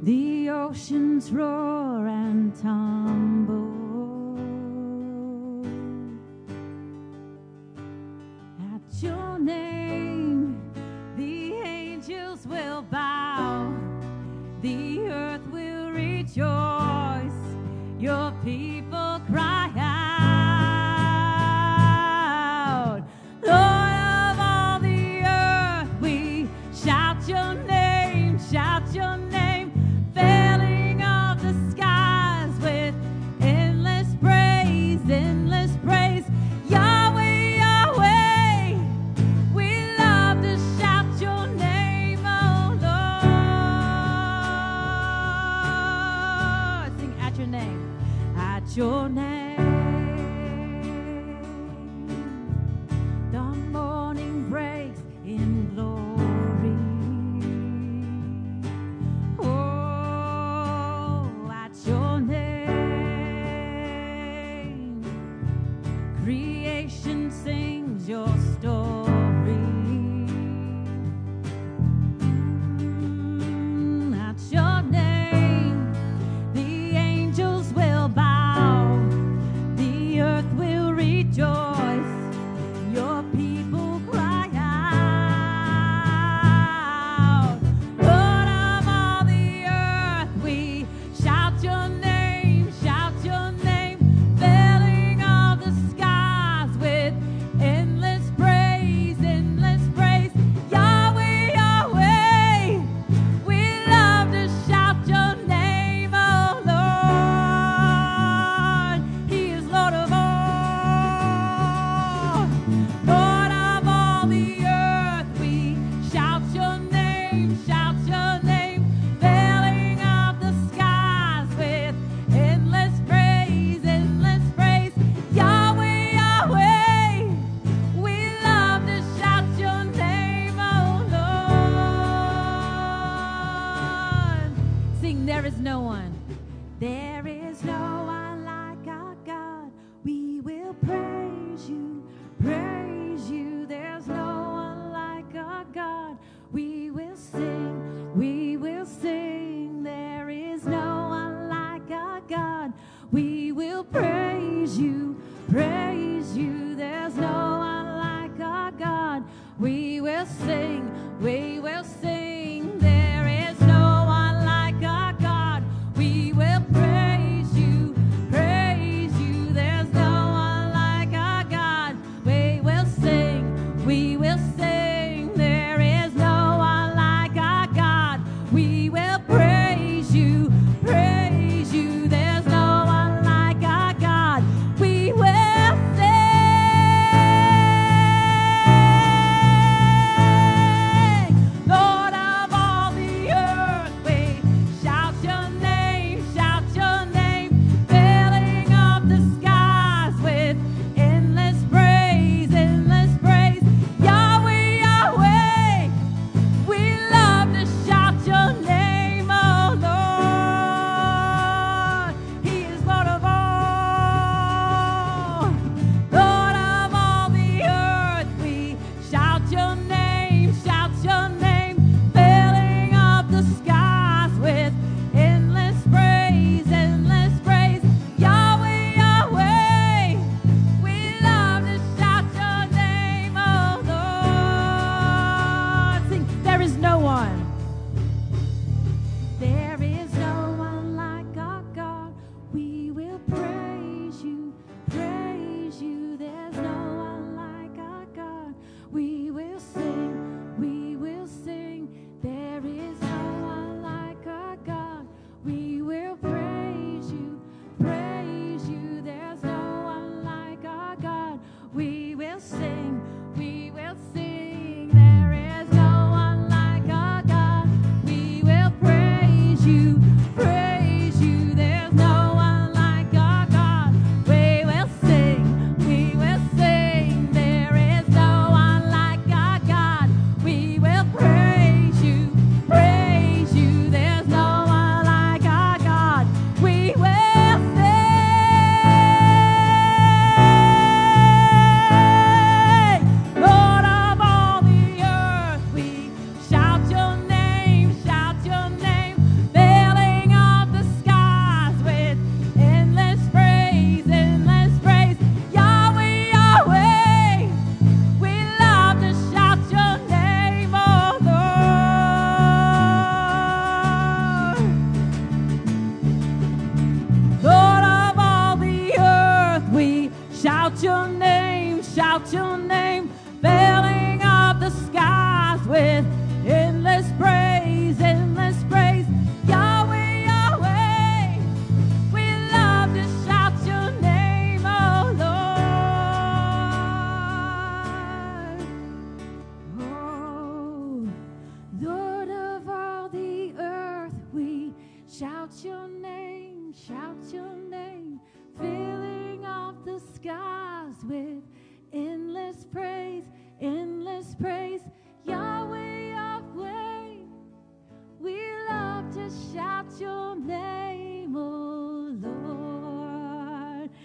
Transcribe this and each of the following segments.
The oceans roar and tumble at your name. The angels will bow, the earth will rejoice, your people cry out. Lord of all the earth, we shout your name, shout your name, filling of the skies with endless praise, endless praise. Yahweh, Yahweh, we love to shout your name, oh Lord. Sing at your name, at your name. The morning breaks in glory. Oh, at your name, creation sings your story. At your name, the angels will bow, the earth will rejoice, your people cry out. Lord of all the earth, we shout your name, filling all the skies with endless praise, endless praise. Yahweh, Yahweh, we love to shout your name, oh Lord. He is Lord of all. Lord of all the earth, we shout your name, filling up the skies with endless praise, endless praise. Yahweh, Yahweh, we love to shout your name, oh Lord. Sing, there is no one. There is no one like our God. We will praise you, praise you. There's no one like our God. We will sing, we will sing. There is no one like our God. We will praise you, praise you. There's no one like our God. We will sing, we will sing. There is no one like our God. We will praise you, praise you. There's no one like our God. We will sing, we will sing. There is no one like our God. We will praise you, praise you. There's no one like our God. We will sing. Lord of all the earth, we shout your name, filling up the skies with endless praise, endless praise. Yahweh, Yahweh, we love to shout your name, oh Lord. He is Lord of all. Lord of all the earth, we shout your name, filling up the skies with endless praise, endless praise. Yahweh, Yahweh, we love to shout your name, oh Lord. Sing, there is no one. There is no one like our God. We will praise you, praise you. There's no one like our God. We will sing, we will sing. There is no one like our God. We will praise you, praise you. There's no one like our God. We will sing, we will sing. There is no one like our God.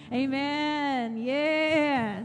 Amen. Yes.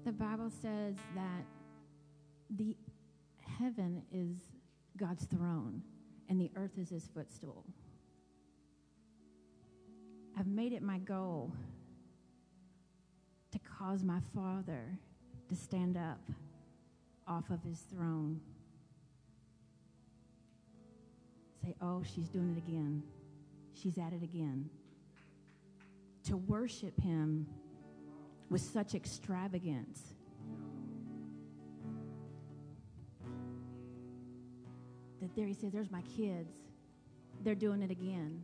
The Bible says that the heaven is God's throne and the earth is his footstool. I've made it my goal to cause my Father to stand up off of his throne. Say, oh, she's doing it again. She's at it again. To worship him with such extravagance. That there he says, there's my kids. They're doing it again.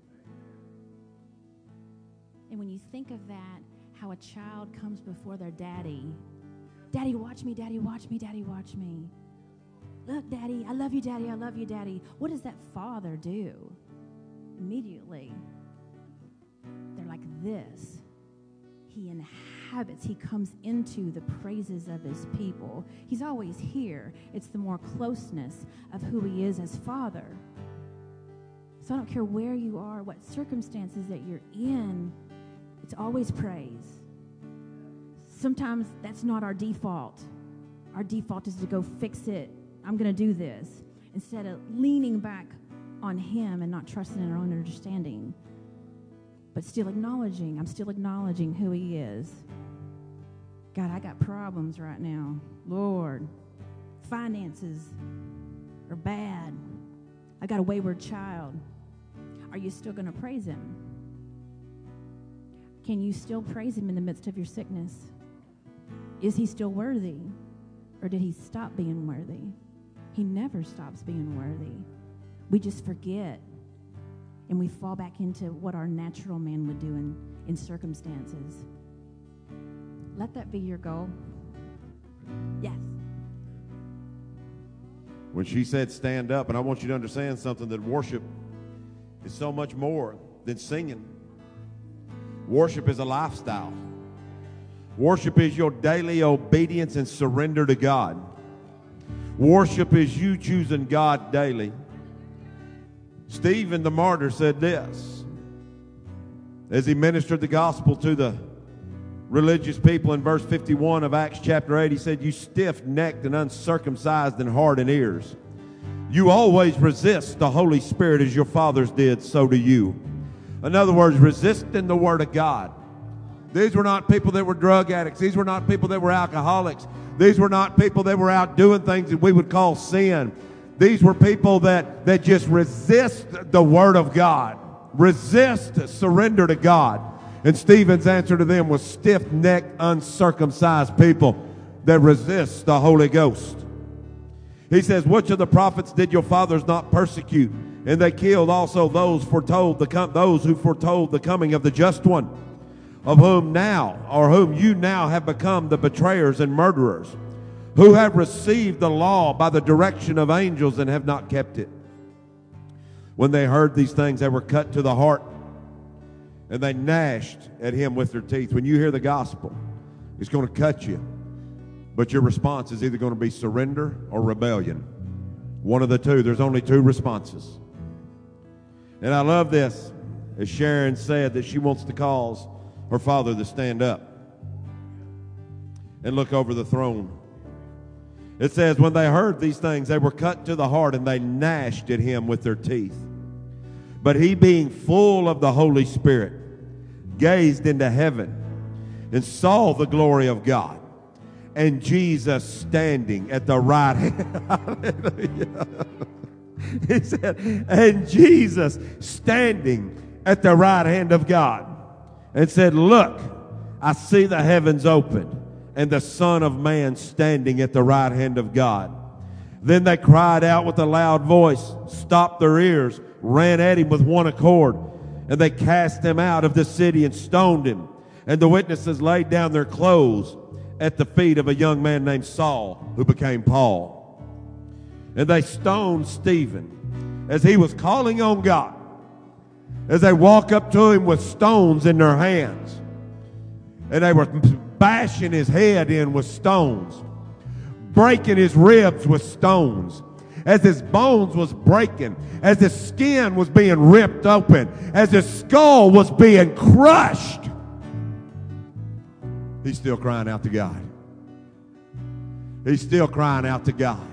And when you think of that, how a child comes before their daddy. Daddy, watch me, daddy, watch me, daddy, watch me. Look, daddy, I love you, daddy, I love you, daddy. What does that father do? Immediately, they're like this. He inhabits, he comes into the praises of his people. He's always here. It's the more closeness of who he is as Father. So I don't care where you are, what circumstances that you're in, it's always praise. Sometimes that's not our default. Our default is to go fix it. I'm going to do this. Instead of leaning back on him and not trusting in our own understanding. But still acknowledging, I'm still acknowledging who he is. God, I got problems right now. Lord, finances are bad. I got a wayward child. Are you still going to praise him? Can you still praise him in the midst of your sickness? Is he still worthy? Or did he stop being worthy? He never stops being worthy. We just forget. And we fall back into what our natural man would do in circumstances. Let that be your goal. Yes. When she said stand up, and I want you to understand something, that worship is so much more than singing. Worship is a lifestyle. Worship is your daily obedience and surrender to God. Worship is you choosing God daily. Stephen the martyr said this as he ministered the gospel to the religious people in verse 51 of Acts chapter 8. He said, you stiff-necked and uncircumcised in heart and ears, you always resist the Holy Spirit as your fathers did, so do you. In other words, resisting the Word of God. These were not people that were drug addicts. These were not people that were alcoholics. These were not people that were out doing things that we would call sin. These were people that just resist the Word of God. Resist, surrender to God. And Stephen's answer to them was stiff-necked, uncircumcised people that resist the Holy Ghost. He says, which of the prophets did your fathers not persecute? And they killed also those who foretold the coming of the just one, of whom you now have become the betrayers and murderers, who have received the law by the direction of angels and have not kept it. When they heard these things, they were cut to the heart, and they gnashed at him with their teeth. When you hear the gospel, it's going to cut you. But your response is either going to be surrender or rebellion. One of the two. There's only two responses. And I love this, as Sharon said, that she wants to cause her father to stand up and look over the throne. It says, when they heard these things, they were cut to the heart, and they gnashed at him with their teeth. But he, being full of the Holy Spirit, gazed into heaven and saw the glory of God, and Jesus standing at the right hand. Hallelujah. He said, and Jesus standing at the right hand of God, and said, look, I see the heavens opened, and the Son of Man standing at the right hand of God. Then they cried out with a loud voice, stopped their ears, ran at him with one accord, and they cast him out of the city and stoned him. And the witnesses laid down their clothes at the feet of a young man named Saul, who became Paul. And they stoned Stephen as he was calling on God, as they walk up to him with stones in their hands. And they were bashing his head in with stones, breaking his ribs with stones, as his bones was breaking, as his skin was being ripped open, as his skull was being crushed. He's still crying out to God. He's still crying out to God.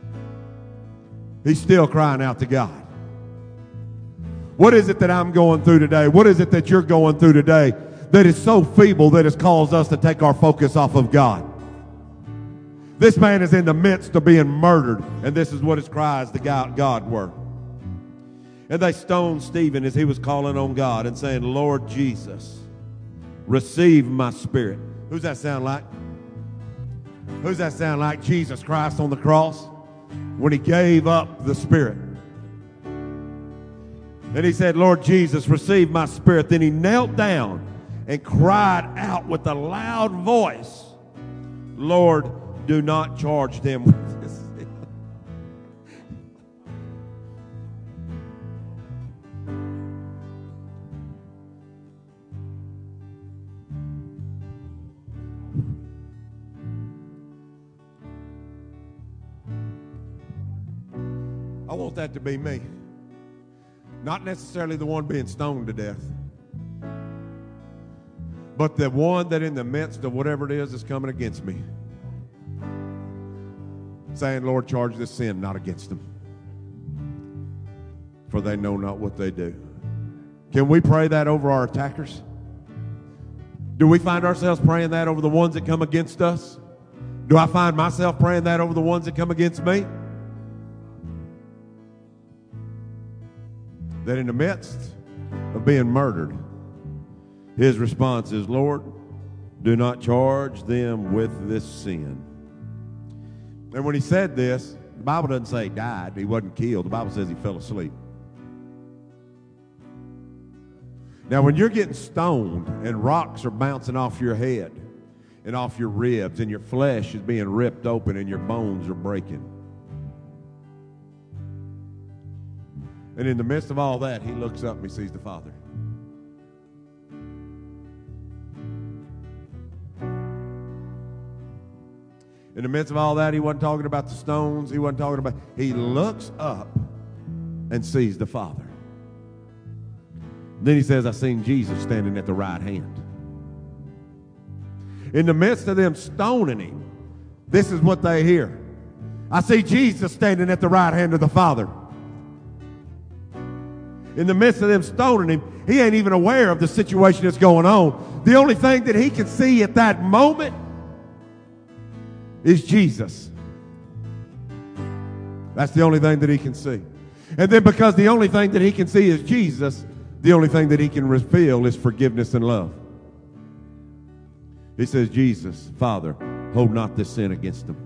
He's still crying out to God. What is it that I'm going through today? What is it that you're going through today that is so feeble that has caused us to take our focus off of God? This man is in the midst of being murdered, and this is what his cries to God were. And they stoned Stephen as he was calling on God and saying, Lord Jesus, receive my spirit. Who's that sound like? Who's that sound like? Jesus Christ on the cross when he gave up the spirit. And he said, Lord Jesus, receive my spirit. Then he knelt down and cried out with a loud voice, Lord, do not charge them with this sin. I want that to be me. Not necessarily the one being stoned to death, but the one that in the midst of whatever it is that's coming against me, saying, Lord, charge this sin not against them, for they know not what they do. Can we pray that over our attackers? Do we find ourselves praying that over the ones that come against us? Do I find myself praying that over the ones that come against me? That in the midst of being murdered, his response is, Lord, do not charge them with this sin. And when he said this, the Bible doesn't say he died. He wasn't killed. The Bible says he fell asleep. Now, when you're getting stoned and rocks are bouncing off your head and off your ribs and your flesh is being ripped open and your bones are breaking, and in the midst of all that, he looks up and he sees the Father. In the midst of all that, he wasn't talking about the stones. He wasn't talking about, he looks up and sees the Father. Then he says, I seen Jesus standing at the right hand. In the midst of them stoning him, this is what they hear. I see Jesus standing at the right hand of the Father. In the midst of them stoning him, he ain't even aware of the situation that's going on. The only thing that he can see at that moment is Jesus. That's the only thing that he can see. And then because the only thing that he can see is Jesus, the only thing that he can reveal is forgiveness and love. He says, Jesus, Father, hold not this sin against them.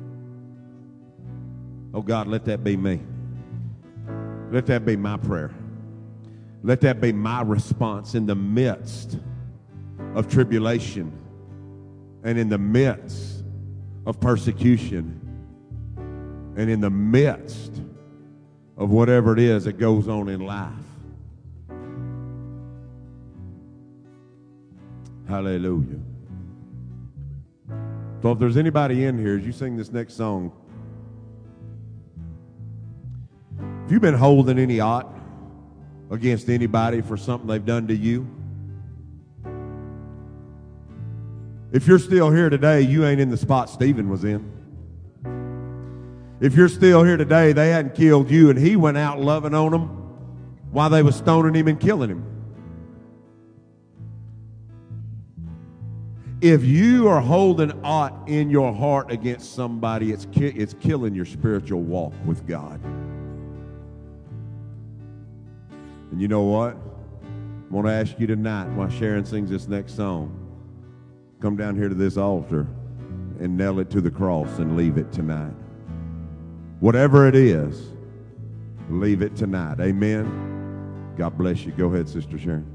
Oh God, let that be me. Let that be my prayer. Let that be my response in the midst of tribulation and in the midst of persecution and in the midst of whatever it is that goes on in life. Hallelujah. So if there's anybody in here, as you sing this next song, if you've been holding any ought against anybody for something they've done to you, if you're still here today, you ain't in the spot Stephen was in. If you're still here today, they hadn't killed you and he went out loving on them while they was stoning him and killing him. If you are holding aught in your heart against somebody, it's killing your spiritual walk with God. And you know what? I want to ask you tonight, while Sharon sings this next song, come down here to this altar and nail it to the cross and leave it tonight. Whatever it is, leave it tonight. Amen. God bless you. Go ahead, Sister Sharon.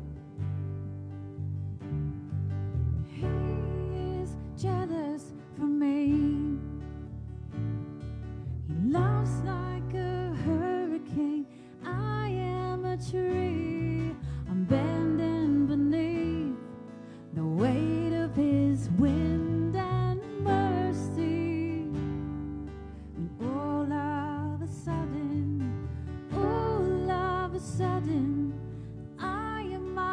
He is jealous for me. He loves like a hurricane. I am a tree. I'm bending beneath the weight of his wind and mercy. When all of a sudden, I am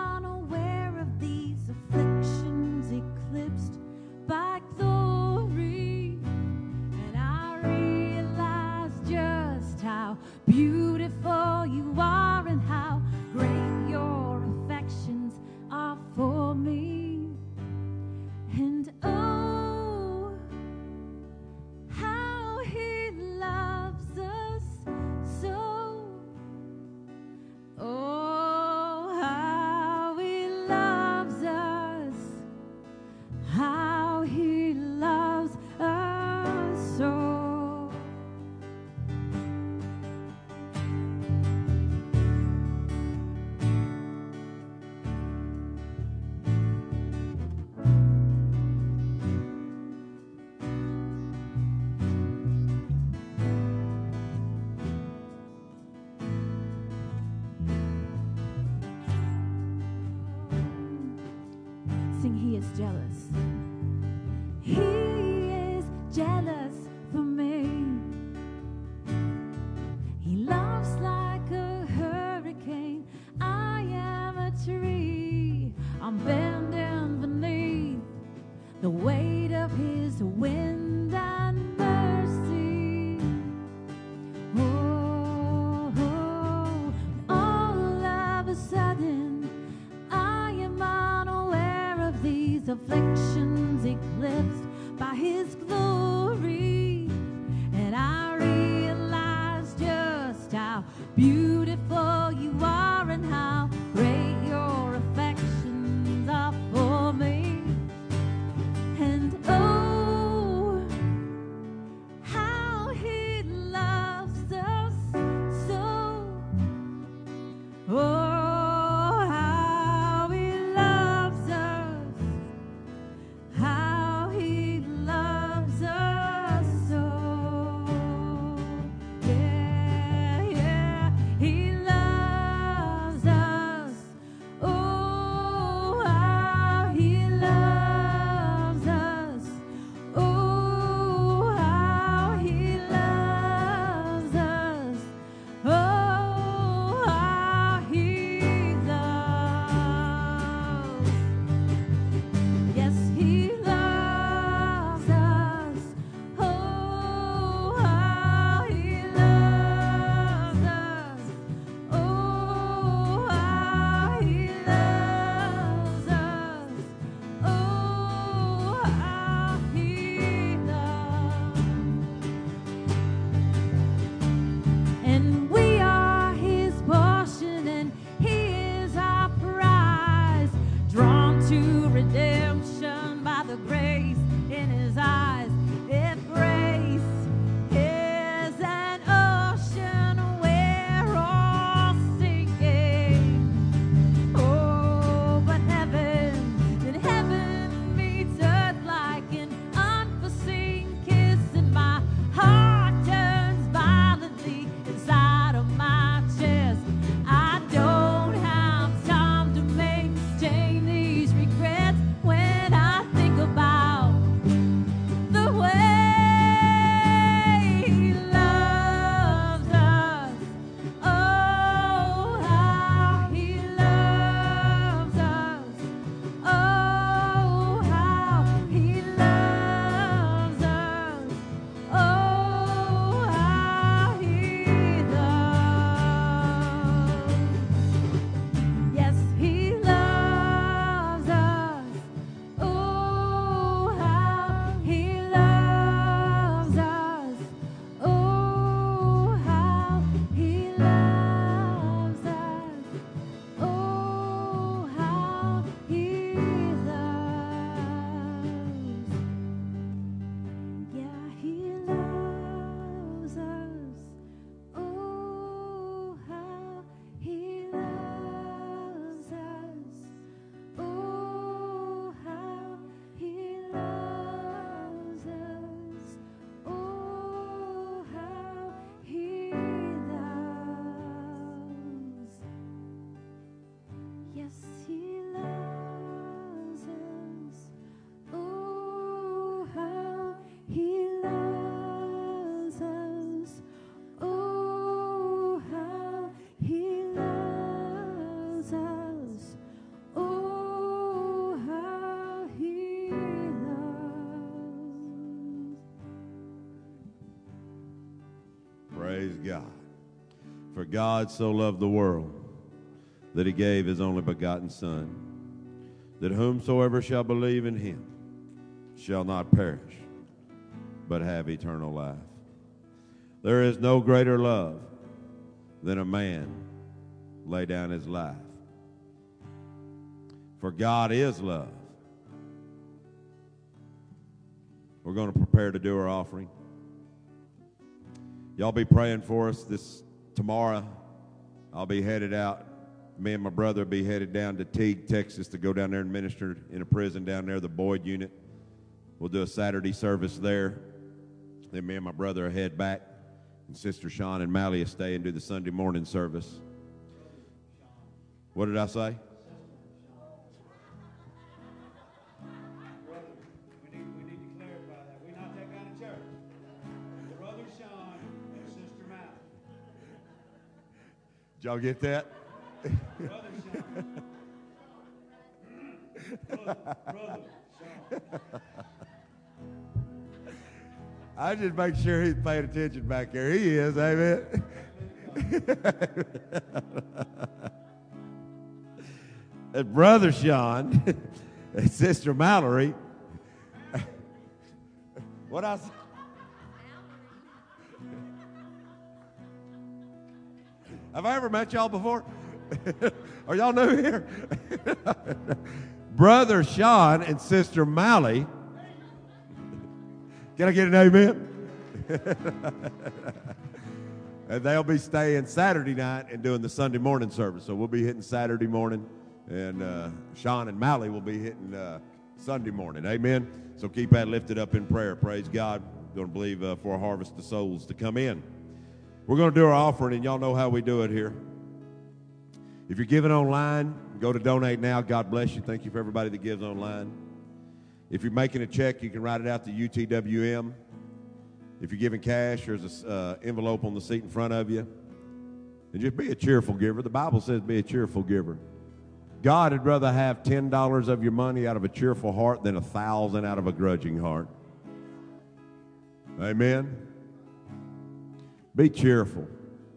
he is jealous. He is jealous for me. He loves like a hurricane. I am a tree. I'm bending beneath the weight of his wind and mercy. Oh, all of a sudden, I am unaware of these afflictions eclipsed by his glory, and I realize just how beautiful you are and how great your affections are for me. And oh, how he loves us so. Oh, how he loves us. How he loves us so. Yeah, yeah, he loves us. Oh, how he loves us. Oh, how he loves us. Oh, how he loves. Yes, he loves us. Oh, how he loves us. Oh, how he loves us. Oh, how he loves. And we are his portion, and he is our prize, drawn to redemption by the grace in his eyes. If grace is an ocean, we're all sinking. Oh, but in heaven meets earth like an unforeseen kiss, and my heart turns violently inside of my chest. I don't have time to maintain these regrets when I think about the way he loves us. Oh, how he loves us. Oh, how he loves us. Oh, how he loves. Yes, he loves us. Oh, how he loves us. Oh, how he loves us. Oh, how he loves. Yeah, he loves us. Oh, how he loves us. Oh, how he loves us. Oh, how he loves. Yes, he loves us. Oh, how he loves us. Oh, how he loves us. Oh, how he loves. Praise God. For God so loved the world that he gave his only begotten Son, that whomsoever shall believe in him shall not perish, but have eternal life. There is no greater love than a man lay down his life. For God is love. We're going to prepare to do our offering. Y'all be praying for us this tomorrow. I'll be headed out. Me and my brother will be headed down to Teague, Texas, to go down there and minister in a prison down there, the Boyd unit. We'll do a Saturday service there. Then me and my brother will head back, and Sister Sean and Mally will stay and do the Sunday morning service. What did I say? y'all get that? I just make sure he's paying attention back there. He is, amen. And Brother Sean and Sister Mallory. What I say? Have I ever met y'all before? Are y'all new here? Brother Sean and Sister Mally. Can I get an amen? And they'll be staying Saturday night and doing the Sunday morning service. So we'll be hitting Saturday morning, and Sean and Mally will be hitting Sunday morning. Amen. So keep that lifted up in prayer. Praise God. Going to believe for a harvest of souls to come in. We're going to do our offering, and y'all know how we do it here. If you're giving online, go to Donate Now. God bless you. Thank you for everybody that gives online. If you're making a check, you can write it out to UTWM. If you're giving cash, there's an envelope on the seat in front of you. And just be a cheerful giver. The Bible says be a cheerful giver. God would rather have $10 of your money out of a cheerful heart than 1,000 out of a grudging heart. Amen. Be cheerful.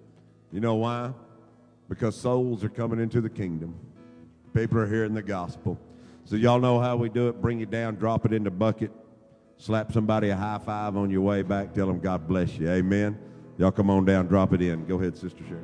You know why? Because souls are coming into the kingdom. People are hearing the gospel. So y'all know how we do it. Bring it down, drop it in the bucket. Slap somebody a high five on your way back. Tell them God bless you. Amen. Y'all come on down, drop it in. Go ahead, Sister Sharon.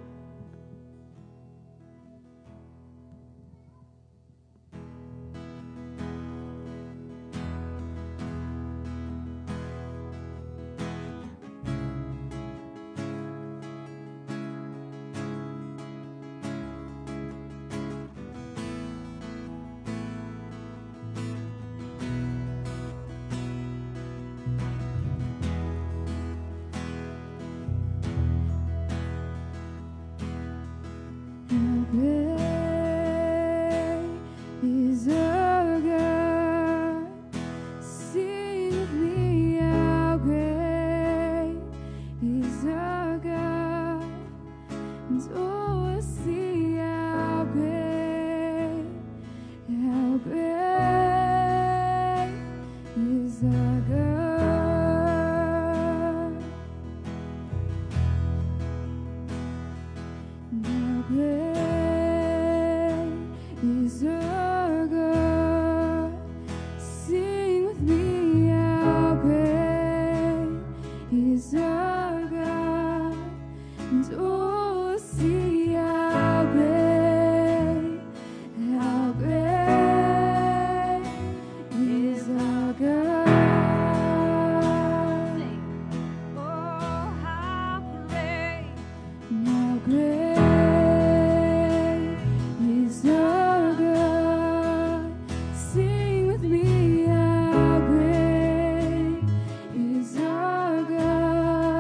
Sing with me, how great is our God.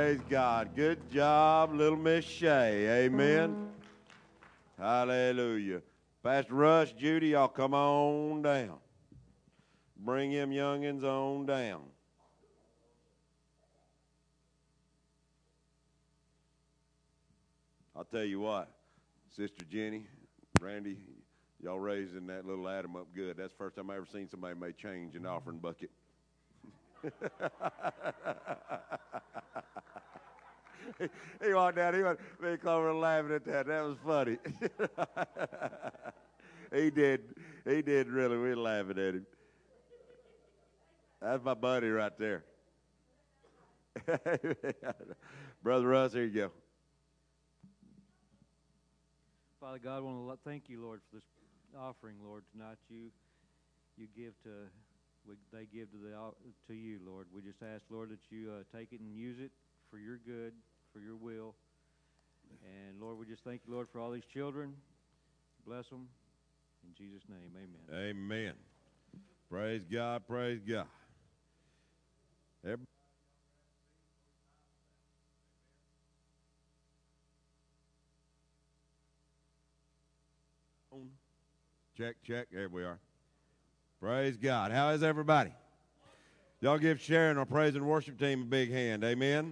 Praise God. Good job, little Miss Shay. Amen. Hallelujah. Pastor Rush, Judy, y'all come on down. Bring them youngins on down. I'll tell you what, Sister Jenny, Randy, y'all raising that little Adam up good. That's the first time I ever seen somebody make change in the offering bucket. He walked down, he went, me and Clover laughing at that. That was funny. He did really. We were laughing at him. That's my buddy right there. Brother Russ, here you go. Father God, I want to thank you, Lord, for this offering, Lord. Tonight you give to, they give to you, Lord. We just ask, Lord, that you take it and use it for your good, for your will. And, Lord, we just thank you, Lord, for all these children. Bless them. In Jesus' name, amen. Amen. Praise God, praise God. Everybody. Check. There we are. Praise God. How is everybody? Y'all give Sharon, our praise and worship team, a big hand. Amen.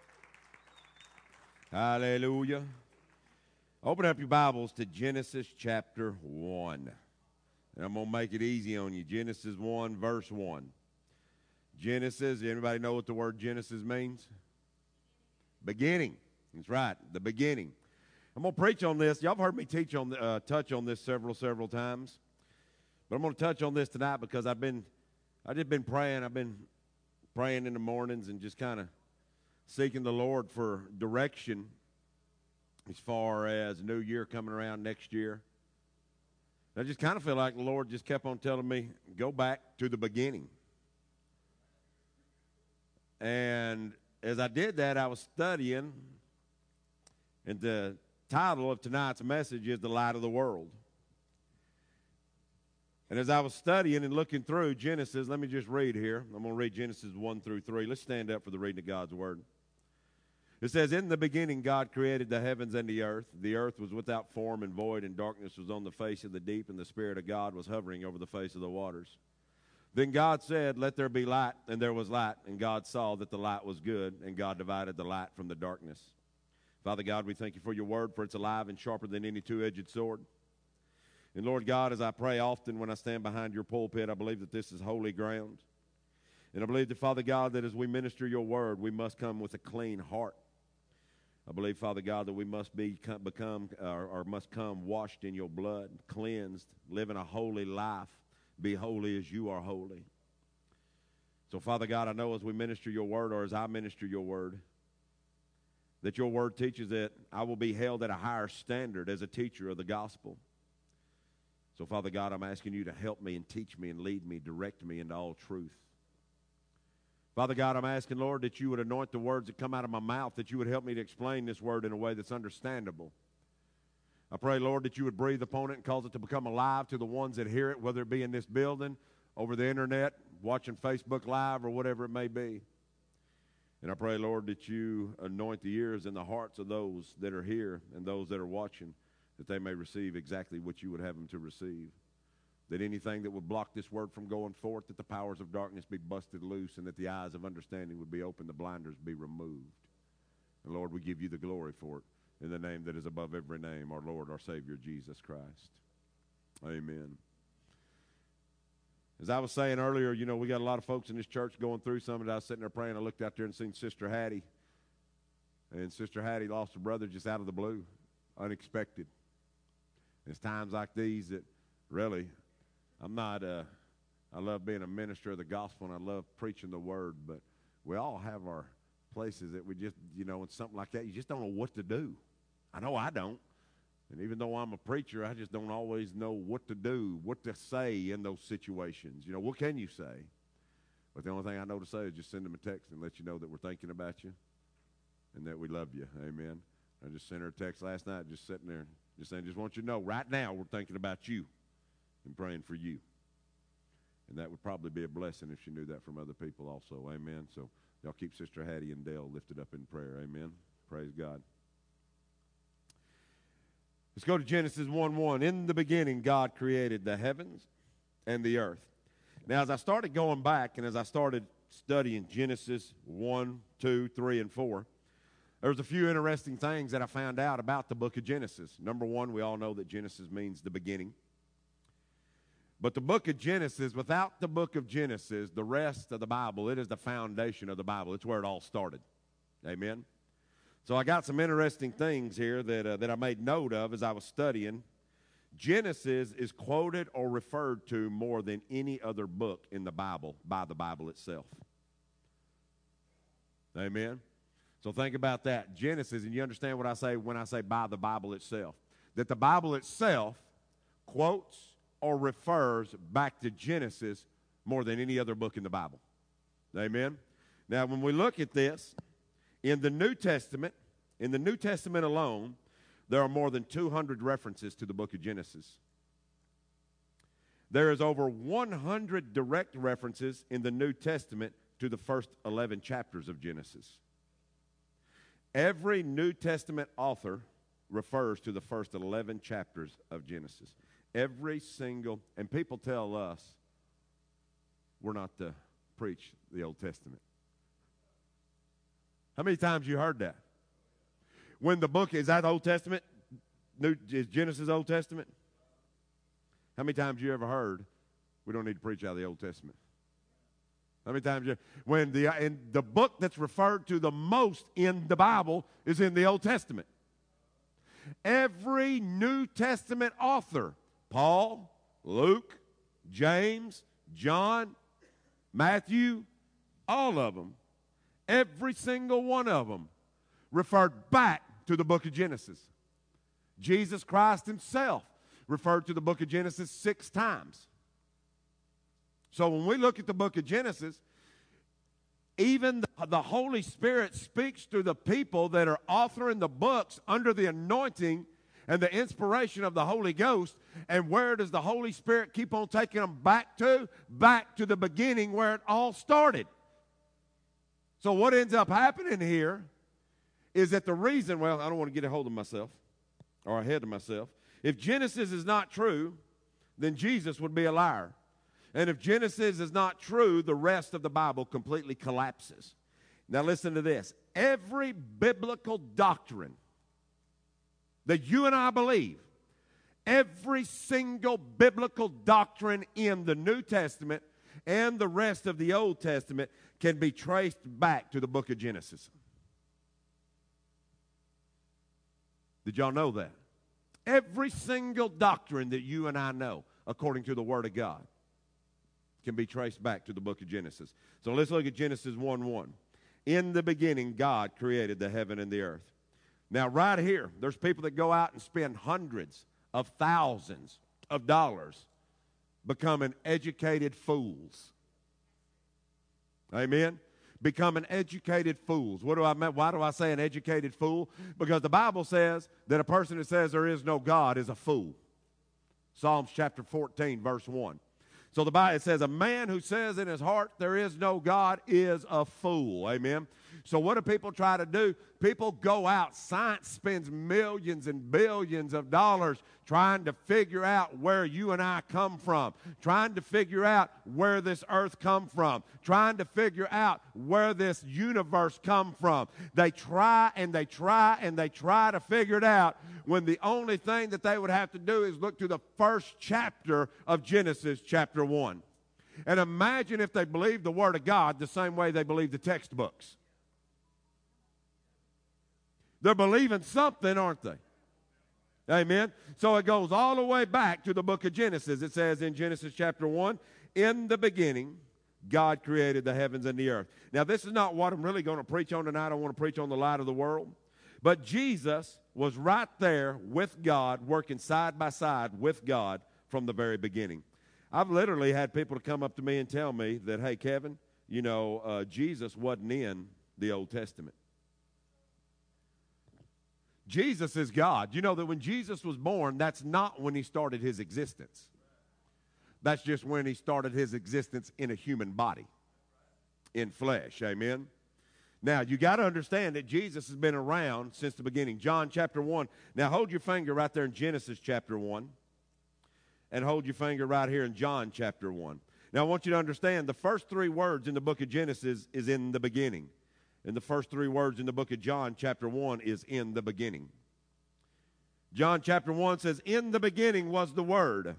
Hallelujah. Open up your Bibles to Genesis chapter 1. And I'm going to make it easy on you. Genesis 1, verse 1. Genesis, anybody know what the word Genesis means? Beginning. That's right, the beginning. I'm going to preach on this. Y'all have heard me touch on this several times. But I'm going to touch on this tonight because I've just been praying. I've been praying in the mornings and just kind of seeking the Lord for direction as far as New Year coming around next year. I just kind of feel like the Lord just kept on telling me, go back to the beginning. And as I did that, I was studying, and the title of tonight's message is The Light of the World. And as I was studying and looking through Genesis, let me just read here. I'm going to read Genesis 1 through 3. Let's stand up for the reading of God's Word. It says, in the beginning God created the heavens and the earth. The earth was without form and void, and darkness was on the face of the deep, and the Spirit of God was hovering over the face of the waters. Then God said, let there be light, and there was light. And God saw that the light was good, and God divided the light from the darkness. Father God, we thank you for your word, for it's alive and sharper than any two-edged sword. And Lord God, as I pray often when I stand behind your pulpit, I believe that this is holy ground. And I believe that, Father God, that as we minister your word, we must come with a clean heart. I believe, Father God, that we must must come washed in your blood, cleansed, living a holy life, be holy as you are holy. So, Father God, I know as we minister your word, or as I minister your word, that your word teaches that I will be held at a higher standard as a teacher of the gospel. So, Father God, I'm asking you to help me and teach me and lead me, direct me into all truth. Father God, I'm asking, Lord, that you would anoint the words that come out of my mouth, that you would help me to explain this word in a way that's understandable. I pray, Lord, that you would breathe upon it and cause it to become alive to the ones that hear it, whether it be in this building, over the internet, watching Facebook Live, or whatever it may be. And I pray, Lord, that you anoint the ears and the hearts of those that are here and those that are watching, that they may receive exactly what you would have them to receive. That anything that would block this word from going forth, that the powers of darkness be busted loose, and that the eyes of understanding would be opened, the blinders be removed. And Lord, we give you the glory for it in the name that is above every name, our Lord, our Savior, Jesus Christ. Amen. As I was saying earlier, you know, we got a lot of folks in this church going through something. I was sitting there praying. I looked out there and seen Sister Hattie. And Sister Hattie lost her brother just out of the blue, unexpected. It's times like these that really, I love being a minister of the gospel, and I love preaching the word, but we all have our places that we just, you know, in something like that, you just don't know what to do. I know I don't. And even though I'm a preacher, I just don't always know what to do, what to say in those situations. You know, what can you say? But the only thing I know to say is just send them a text and let you know that we're thinking about you and that we love you. Amen. I just sent her a text last night, just sitting there, just saying, just want you to know right now we're thinking about you and praying for you. And that would probably be a blessing if she knew that from other people also. Amen. So y'all keep Sister Hattie and Dale lifted up in prayer. Amen. Praise God. Let's go to Genesis 1:1. In the beginning, God created the heavens and the earth. Now, as I started going back and as I started studying Genesis 1, 2, 3, and 4, there was a few interesting things that I found out about the book of Genesis. Number one, we all know that Genesis means the beginning. But the book of Genesis, without the book of Genesis, the rest of the Bible, it is the foundation of the Bible. It's where it all started. Amen? So I got some interesting things here that I made note of as I was studying. Genesis is quoted or referred to more than any other book in the Bible by the Bible itself. Amen? So think about that. Genesis, and you understand what I say when I say by the Bible itself. That the Bible itself quotes or refers back to Genesis more than any other book in the Bible. Amen? Now, when we look at this, in the New Testament alone, there are more than 200 references to the book of Genesis. There is over 100 direct references in the New Testament to the first 11 chapters of Genesis. Every New Testament author refers to the first 11 chapters of Genesis. Every single, and people tell us we're not to preach the Old Testament. How many times you heard that? When the book, is that Old Testament? Is Genesis Old Testament? How many times you ever heard we don't need to preach out of the Old Testament? How many times when the book that's referred to the most in the Bible is in the Old Testament. Every New Testament author, Paul, Luke, James, John, Matthew, all of them, every single one of them referred back to the book of Genesis. Jesus Christ himself referred to the book of Genesis 6 times. So when we look at the book of Genesis, even the Holy Spirit speaks to the people that are authoring the books under the anointing and the inspiration of the Holy Ghost. And where does the Holy Spirit keep on taking them back to? Back to the beginning where it all started. So what ends up happening here is that the reason, well, I don't want to get a hold of myself or ahead of myself. If Genesis is not true, then Jesus would be a liar. And if Genesis is not true, the rest of the Bible completely collapses. Now listen to this. Every biblical doctrine that you and I believe, every single biblical doctrine in the New Testament and the rest of the Old Testament can be traced back to the book of Genesis. Did y'all know that? Every single doctrine that you and I know, according to the Word of God, can be traced back to the book of Genesis. So let's look at Genesis 1:1. In the beginning, God created the heaven and the earth. Now, right here, there's people that go out and spend hundreds of thousands of dollars becoming educated fools. Amen? Becoming educated fools. What do I mean? Why do I say an educated fool? Because the Bible says that a person that says there is no God is a fool. Psalms chapter 14, verse 1. So the Bible says a man who says in his heart there is no God is a fool. Amen. So what do people try to do? People go out. Science spends millions and billions of dollars trying to figure out where you and I come from, trying to figure out where this earth come from, trying to figure out where this universe come from. They try and they try and they try to figure it out when the only thing that they would have to do is look to the first chapter of Genesis chapter 1. And imagine if they believed the Word of God the same way they believe the textbooks. They're believing something, aren't they? Amen. So it goes all the way back to the book of Genesis. It says in Genesis chapter 1, in the beginning, God created the heavens and the earth. Now, this is not what I'm really going to preach on tonight. I want to preach on the light of the world. But Jesus was right there with God, working side by side with God from the very beginning. I've literally had people to come up to me and tell me that, hey, Kevin, you know, Jesus wasn't in the Old Testament. Jesus is God. You know that when Jesus was born, that's not when he started his existence. That's just when he started his existence in a human body, in flesh. Amen. Now, you got to understand that Jesus has been around since the beginning. John chapter 1. Now, hold your finger right there in Genesis chapter 1. And hold your finger right here in John chapter 1. Now, I want you to understand the first three words in the book of Genesis is in the beginning. And the first three words in the book of John chapter 1 is in the beginning. John chapter 1 says, in the beginning was the Word.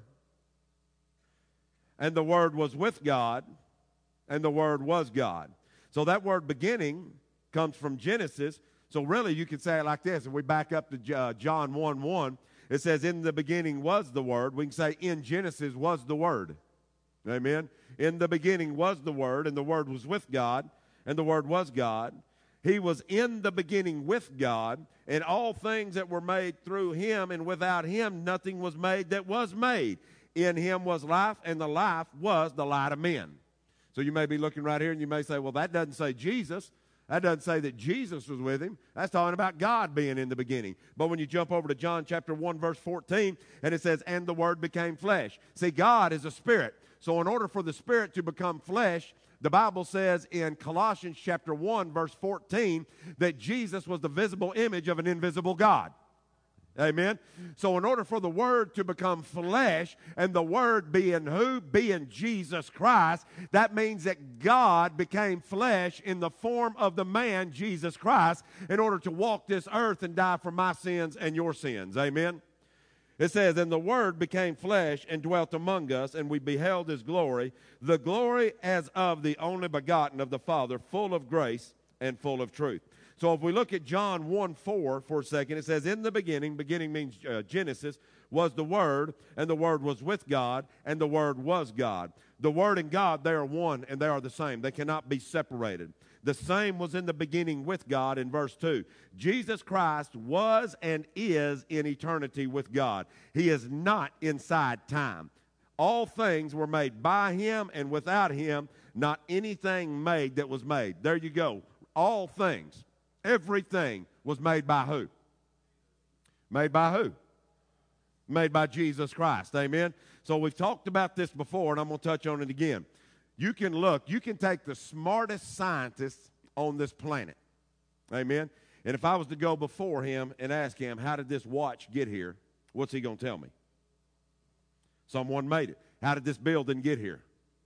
And the Word was with God. And the Word was God. So that word beginning comes from Genesis. So really you could say it like this. If we back up to John 1:1, it says, in the beginning was the Word. We can say in Genesis was the Word. Amen. In the beginning was the Word, and the Word was with God, and the Word was God. He was in the beginning with God, and all things that were made through him, and without him nothing was made that was made. In him was life, and the life was the light of men. So you may be looking right here, and you may say, well, that doesn't say Jesus. That doesn't say that Jesus was with him. That's talking about God being in the beginning. But when you jump over to John chapter 1, verse 14, and it says, and the Word became flesh. See, God is a spirit. So in order for the spirit to become flesh, the Bible says in Colossians chapter 1, verse 14, that Jesus was the visible image of an invisible God. Amen. So in order for the Word to become flesh, and the Word being who? Being Jesus Christ, that means that God became flesh in the form of the man, Jesus Christ, in order to walk this earth and die for my sins and your sins. Amen. It says, and the Word became flesh and dwelt among us, and we beheld his glory, the glory as of the only begotten of the Father, full of grace and full of truth. So if we look at John 1:4 for a second, it says, in the beginning means Genesis, was the Word, and the Word was with God, and the Word was God. The Word and God, they are one, and they are the same. They cannot be separated. The same was in the beginning with God in verse 2. Jesus Christ was and is in eternity with God. He is not inside time. All things were made by him, and without him, not anything made that was made. There you go. All things. Everything was made by who? Made by who? Made by Jesus Christ. Amen? So we've talked about this before, and I'm going to touch on it again. You can look, you can take the smartest scientists on this planet. Amen? And if I was to go before him and ask him, how did this watch get here? What's he going to tell me? Someone made it. How did this building get here?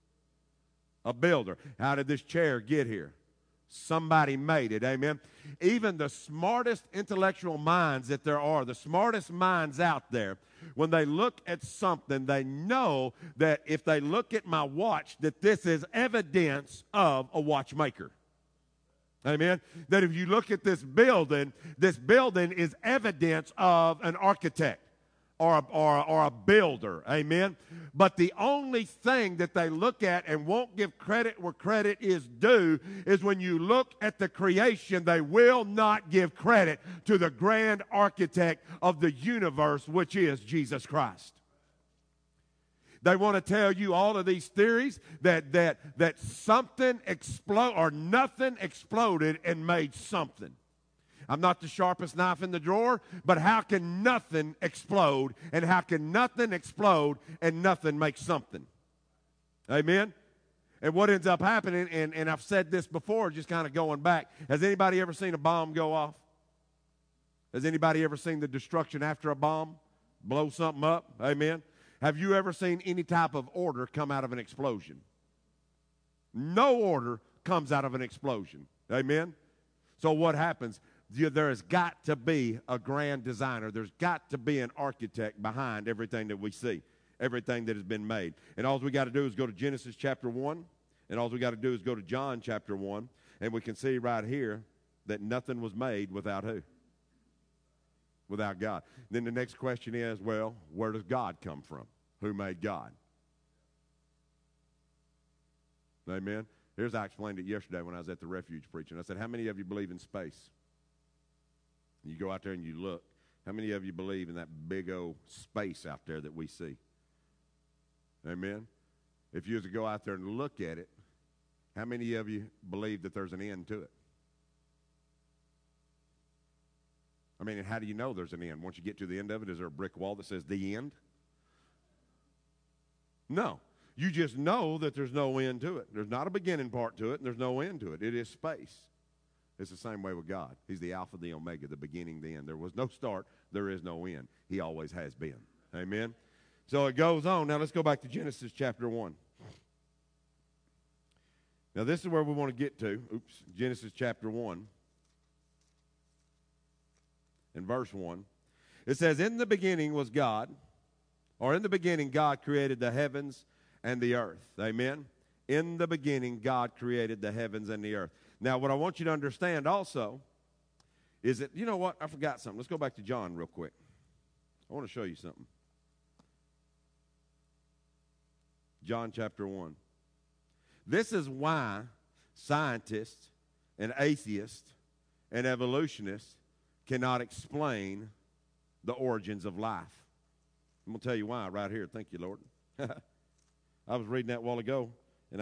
A builder. How did this chair get here? Somebody made it, amen? Even the smartest intellectual minds that there are, the smartest minds out there, when they look at something, they know that if they look at my watch, that this is evidence of a watchmaker. Amen? That if you look at this building is evidence of an architect. Or a builder, amen? But the only thing that they look at and won't give credit where credit is due is when you look at the creation, they will not give credit to the grand architect of the universe, which is Jesus Christ. They want to tell you all of these theories that something exploded or nothing exploded and made something. I'm not the sharpest knife in the drawer, but how can nothing explode, and how can nothing explode and nothing make something? Amen? And what ends up happening, and I've said this before, just kind of going back, has anybody ever seen a bomb go off? Has anybody ever seen the destruction after a bomb? Blow something up? Amen? Have you ever seen any type of order come out of an explosion? No order comes out of an explosion. Amen? So what happens? There has got to be a grand designer. There's got to be an architect behind everything that we see, everything that has been made. And all we got to do is go to Genesis chapter 1, and all we got to do is go to John chapter 1, and we can see right here that nothing was made without who? Without God. Then the next question is, well, where does God come from? Who made God? Amen? Here's how I explained it yesterday when I was at the refuge preaching. I said, how many of you believe in space? And you go out there and you look. How many of you believe in that big old space out there that we see? Amen? If you was to go out there and look at it, how many of you believe that there's an end to it? I mean, how do you know there's an end? Once you get to the end of it, is there a brick wall that says the end? No. You just know that there's no end to it. There's not a beginning part to it, and there's no end to it. It is space. It's the same way with God. He's the Alpha, the Omega, the beginning, the end. There was no start. There is no end. He always has been. Amen? So it goes on. Now let's go back to Genesis chapter 1. Now this is where we want to get to. Genesis chapter 1 and verse 1. It says, in the beginning was God, or in the beginning God created the heavens and the earth. Amen? In the beginning God created the heavens and the earth. Now what I want you to understand also is that, you know what? I forgot something. Let's go back to John real quick. I want to show you something. John chapter 1. This is why scientists and atheists and evolutionists cannot explain the origins of life. I'm going to tell you why right here. Thank you, Lord. I was reading that a while ago, and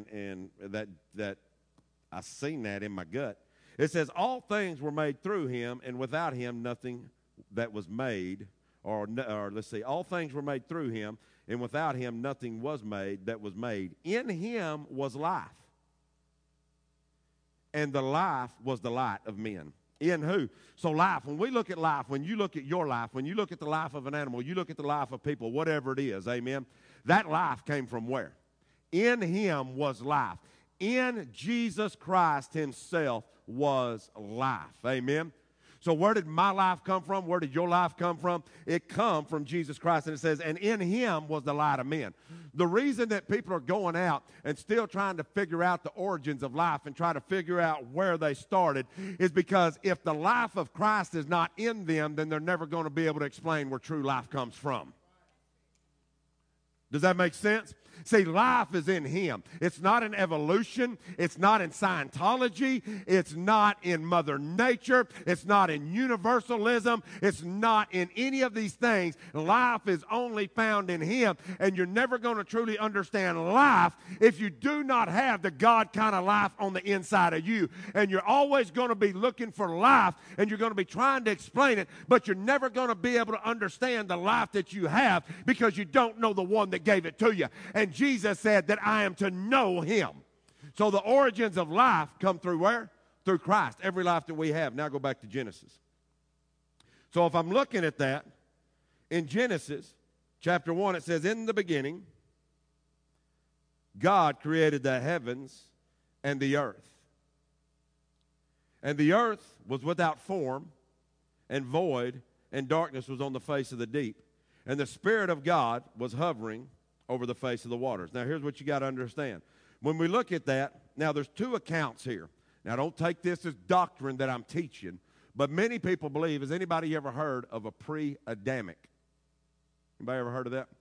I seen that in my gut. It says, all things were made through him, and without him nothing that was made, or let's see, all things were made through him, and without him nothing was made that was made. In him was life, and the life was the light of men. In who? So life, when we look at life, when you look at your life, when you look at the life of an animal, you look at the life of people, whatever it is, amen, that life came from where? In him was life. In Jesus Christ himself was life, amen. So where did my life come from? Where did your life come from? It come from Jesus Christ. And it says, and in him was the light of men. The reason that people are going out and still trying to figure out the origins of life and try to figure out where they started is because if the life of Christ is not in them, then they're never going to be able to explain where true life comes from. Does that make sense? See, life is in him. It's not in evolution. It's not in Scientology. It's not in Mother Nature. It's not in universalism. It's not in any of these things. Life is only found in him. And you're never going to truly understand life if you do not have the God kind of life on the inside of you. And you're always going to be looking for life, and you're going to be trying to explain it, but you're never going to be able to understand the life that you have because you don't know the one that gave it to you. And Jesus said that I am to know him. So the origins of life come through where? Through Christ. Every life that we have. Now go back to Genesis. So if I'm looking at that, in Genesis chapter 1, it says, in the beginning, God created the heavens and the earth. And the earth was without form and void, and darkness was on the face of the deep. And the Spirit of God was hovering over the face of the waters. Now, here's what you got to understand. When we look at that, now there's two accounts here. Now, don't take this as doctrine that I'm teaching, but many people believe, has anybody ever heard of a pre-Adamic? Anybody ever heard of that?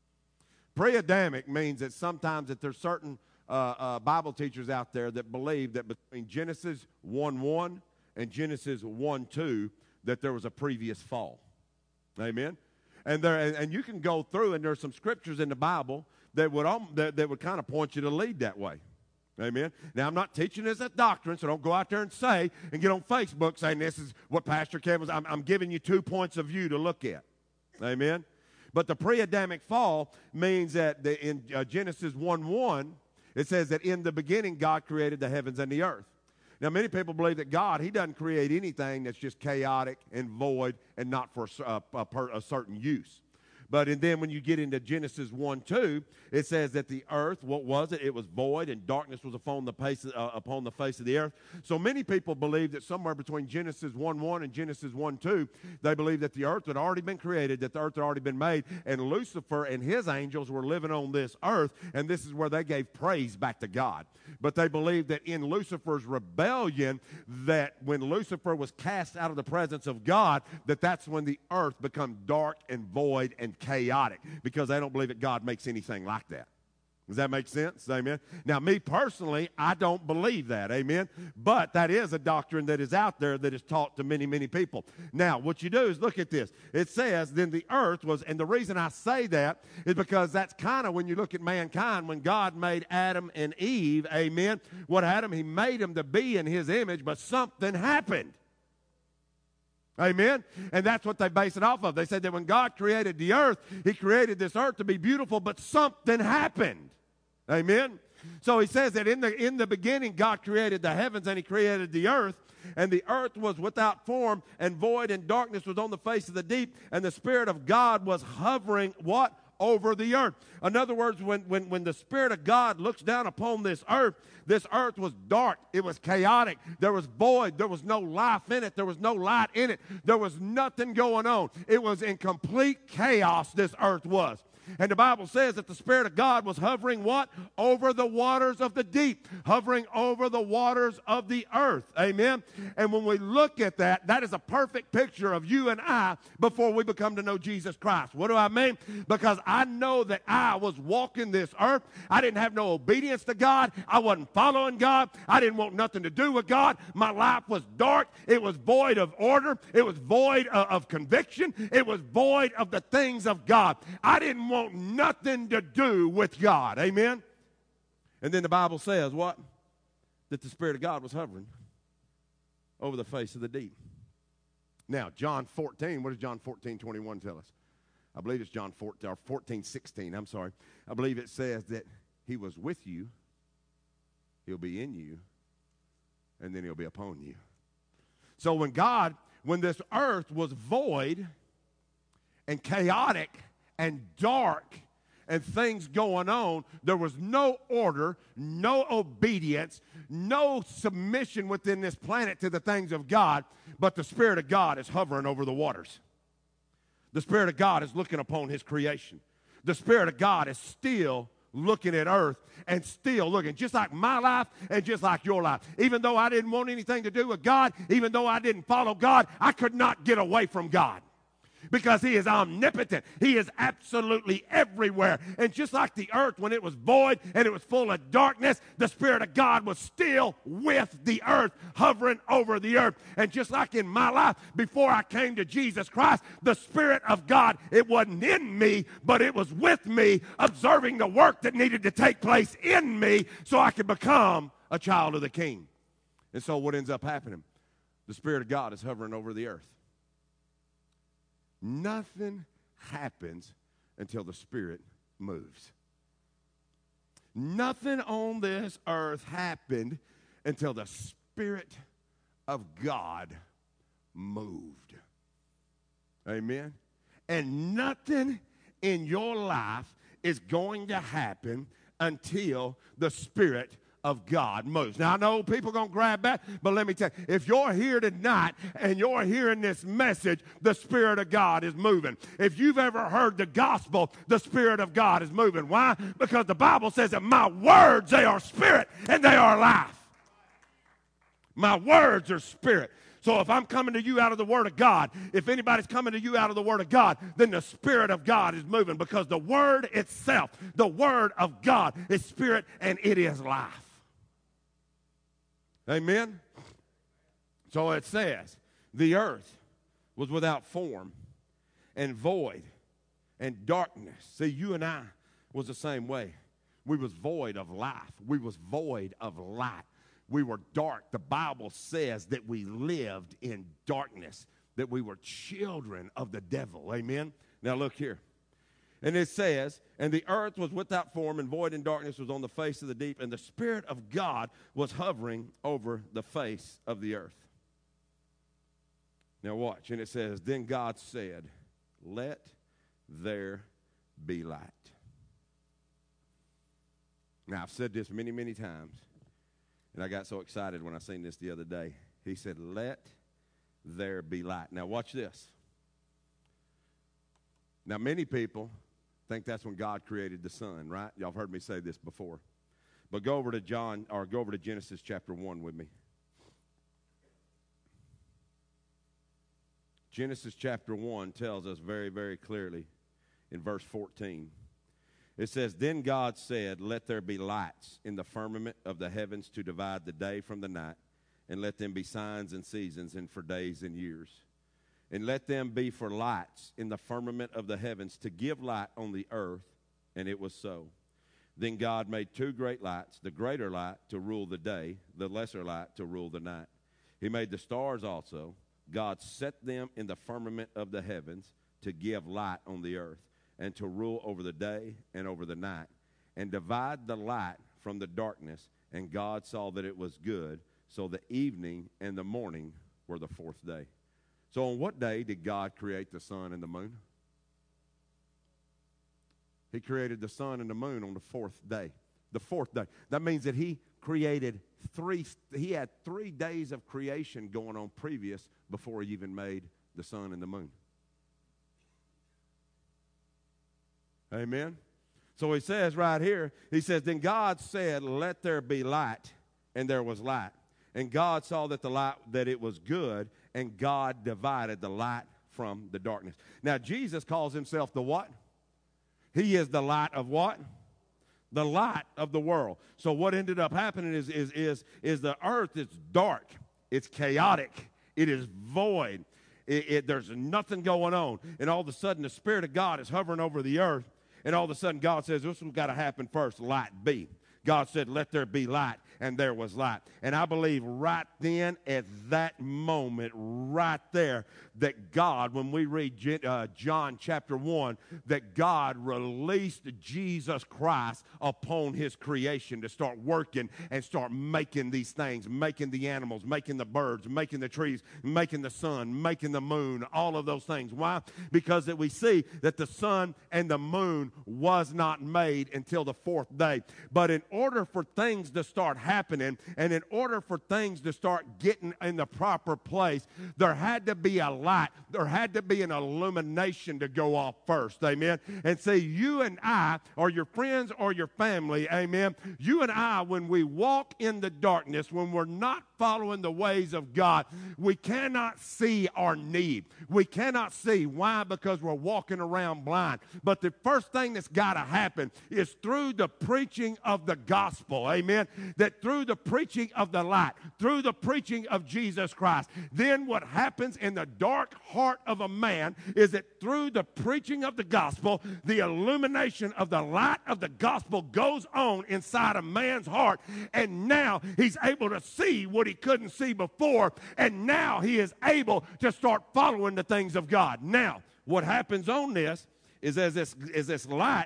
Pre-Adamic means that sometimes that there's certain Bible teachers out there that believe that between Genesis 1:1 and Genesis 1:2 that there was a previous fall. Amen? And you can go through, and there's some scriptures in the Bible that would kind of point you to lead that way. Amen. Now, I'm not teaching this as doctrine, so don't go out there and say and get on Facebook saying this is what Pastor Kevin was. I'm giving you 2 points of view to look at. Amen. But the pre-Adamic fall means that in Genesis 1:1, it says that in the beginning God created the heavens and the earth. Now, many people believe that God, he doesn't create anything that's just chaotic and void and not for a certain use. And then when you get into Genesis 1:2, it says that the earth, what was it? It was void, and darkness was upon the face of the earth. So many people believe that somewhere between Genesis 1:1 and Genesis 1:2, they believe that the earth had already been created, that the earth had already been made, and Lucifer and his angels were living on this earth, and this is where they gave praise back to God. But they believe that in Lucifer's rebellion, that when Lucifer was cast out of the presence of God, that's when the earth become dark and void and chaotic, because they don't believe that God makes anything like that. Does that make sense? Amen. Now, me personally, I don't believe that. Amen. But that is a doctrine that is out there that is taught to many, many people. Now, what you do is look at this. It says, then the earth was, and the reason I say that is because that's kind of when you look at mankind, when God made Adam and Eve, amen, what Adam, he made them to be in his image, but something happened. Amen? And that's what they base it off of. They said that when God created the earth, he created this earth to be beautiful, but something happened. Amen? So he says that in the beginning, God created the heavens and he created the earth. And the earth was without form and void, and darkness was on the face of the deep. And the Spirit of God was hovering, what? Over the earth. In other words, when the Spirit of God looks down upon this earth was dark. It was chaotic. There was void. There was no life in it. There was no light in it. There was nothing going on. It was in complete chaos, this earth was. And the Bible says that the Spirit of God was hovering what? Over the waters of the deep. Hovering over the waters of the earth. Amen? And when we look at that, that is a perfect picture of you and I before we become to know Jesus Christ. What do I mean? Because I know that I was walking this earth. I didn't have no obedience to God. I wasn't following God. I didn't want nothing to do with God. My life was dark. It was void of order. It was void of conviction. It was void of the things of God. I didn't want nothing to do with God. Amen? And then the Bible says what? That the Spirit of God was hovering over the face of the deep. Now, John 14, what does John 14:21 tell us? I believe it's John 14, or 14:16, I'm sorry. I believe it says that he was with you, he'll be in you, and then he'll be upon you. So when this earth was void and chaotic and dark and things going on, there was no order, no obedience, no submission within this planet to the things of God, but the Spirit of God is hovering over the waters. The Spirit of God is looking upon his creation. The Spirit of God is still looking at earth and still looking, just like my life and just like your life. Even though I didn't want anything to do with God, even though I didn't follow God, I could not get away from God. Because he is omnipotent. He is absolutely everywhere. And just like the earth, when it was void and it was full of darkness, the Spirit of God was still with the earth, hovering over the earth. And just like in my life, before I came to Jesus Christ, the Spirit of God, it wasn't in me, but it was with me, observing the work that needed to take place in me so I could become a child of the King. And so what ends up happening? The Spirit of God is hovering over the earth. Nothing happens until the Spirit moves. Nothing on this earth happened until the Spirit of God moved. Amen? And nothing in your life is going to happen until the Spirit of God moves. Now, I know people are going to grab that, but let me tell you, if you're here tonight and you're hearing this message, the Spirit of God is moving. If you've ever heard the gospel, the Spirit of God is moving. Why? Because the Bible says that my words, they are spirit and they are life. My words are spirit. So if I'm coming to you out of the Word of God, if anybody's coming to you out of the Word of God, then the Spirit of God is moving, because the Word itself, the Word of God, is spirit and it is life. Amen? So it says, the earth was without form and void and darkness. See, you and I was the same way. We was void of life. We was void of light. We were dark. The Bible says that we lived in darkness, that we were children of the devil. Amen? Now look here. And it says, and the earth was without form, and void and darkness was on the face of the deep, and the Spirit of God was hovering over the face of the earth. Now watch, and it says, then God said, let there be light. Now I've said this many, many times, and I got so excited when I seen this the other day. He said, let there be light. Now watch this. Now many people think that's when God created the sun, right? Y'all have heard me say this before. But go over to Genesis chapter 1 with me. Genesis chapter 1 tells us very, very clearly in verse 14. It says, then God said, let there be lights in the firmament of the heavens to divide the day from the night, and let them be signs and seasons, and for days and years. And let them be for lights in the firmament of the heavens to give light on the earth. And it was so. Then God made two great lights, the greater light to rule the day, the lesser light to rule the night. He made the stars also, God set them in the firmament of the heavens to give light on the earth, and to rule over the day and over the night, and divide the light from the darkness. And God saw that it was good. So the evening and the morning were the fourth day. So on what day did God create the sun and the moon? He created the sun and the moon on the fourth day. The fourth day. That means that he had 3 days of creation going on previous before he even made the sun and the moon. Amen. So he says right here, he says, then God said, let there be light, and there was light. And God saw that it was good, and God divided the light from the darkness. Now Jesus calls himself the what? He is the light of what? The light of the world. So what ended up happening is the earth is dark. It's chaotic. It is void. There's nothing going on. And all of a sudden, the Spirit of God is hovering over the earth. And all of a sudden, God says, this has got to happen first. Light be. God said, let there be light, and there was light. And I believe right then, at that moment, right there, that God, when we read John chapter 1, that God released Jesus Christ upon his creation to start working and start making these things, making the animals, making the birds, making the trees, making the sun, making the moon, all of those things. Why? Because that we see that the sun and the moon was not made until the fourth day. But in order for things to start happening, and in order for things to start getting in the proper place, there had to be a light. There had to be an illumination to go off first. Amen. And see, you and I, or your friends or your family, amen, you and I, when we walk in the darkness, when we're not following the ways of God, we cannot see our need. We cannot see. Why? Because we're walking around blind. But the first thing that's got to happen is through the preaching of the gospel, amen, that through the preaching of the light, through the preaching of Jesus Christ, then what happens in the dark heart of a man is that through the preaching of the gospel, the illumination of the light of the gospel goes on inside a man's heart, and now he's able to see what he couldn't see before, and now he is able to start following the things of God. Now, what happens on this is as this light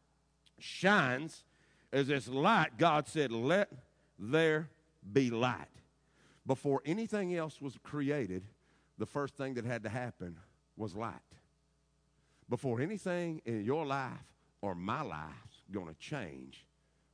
shines, as this light, God said, let there be light. Before anything else was created, the first thing that had to happen was light. Before anything in your life or my life is going to change,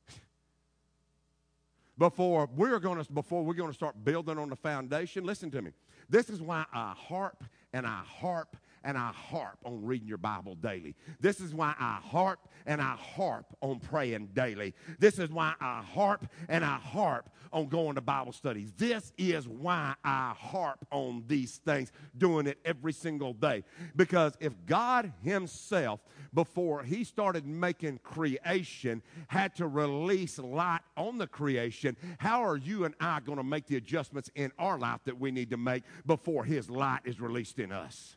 before we're going to start building on the foundation, listen to me. This is why I harp and I harp and I harp on reading your Bible daily. This is why I harp and I harp on praying daily. This is why I harp and I harp on going to Bible studies. This is why I harp on these things, doing it every single day. Because if God himself, before he started making creation, had to release light on the creation, how are you and I going to make the adjustments in our life that we need to make before his light is released in us?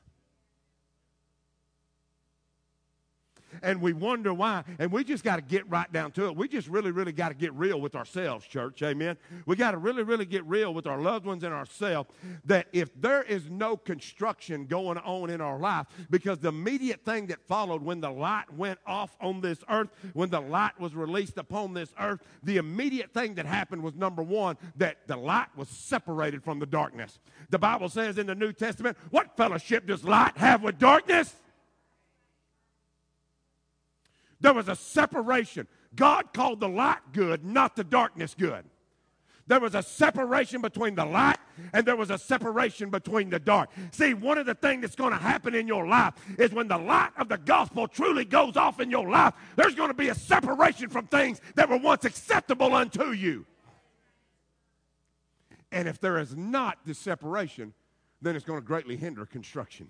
And we wonder why. And we just got to get right down to it. We just really, really got to get real with ourselves, church. Amen. We got to really, really get real with our loved ones and ourselves, that if there is no construction going on in our life, because the immediate thing that followed when the light went off on this earth, when the light was released upon this earth, the immediate thing that happened was, number one, that the light was separated from the darkness. The Bible says in the New Testament, what fellowship does light have with darkness? There was a separation. God called the light good, not the darkness good. There was a separation between the light and there was a separation between the dark. See, one of the things that's going to happen in your life is when the light of the gospel truly goes off in your life, there's going to be a separation from things that were once acceptable unto you. And if there is not this separation, then it's going to greatly hinder construction.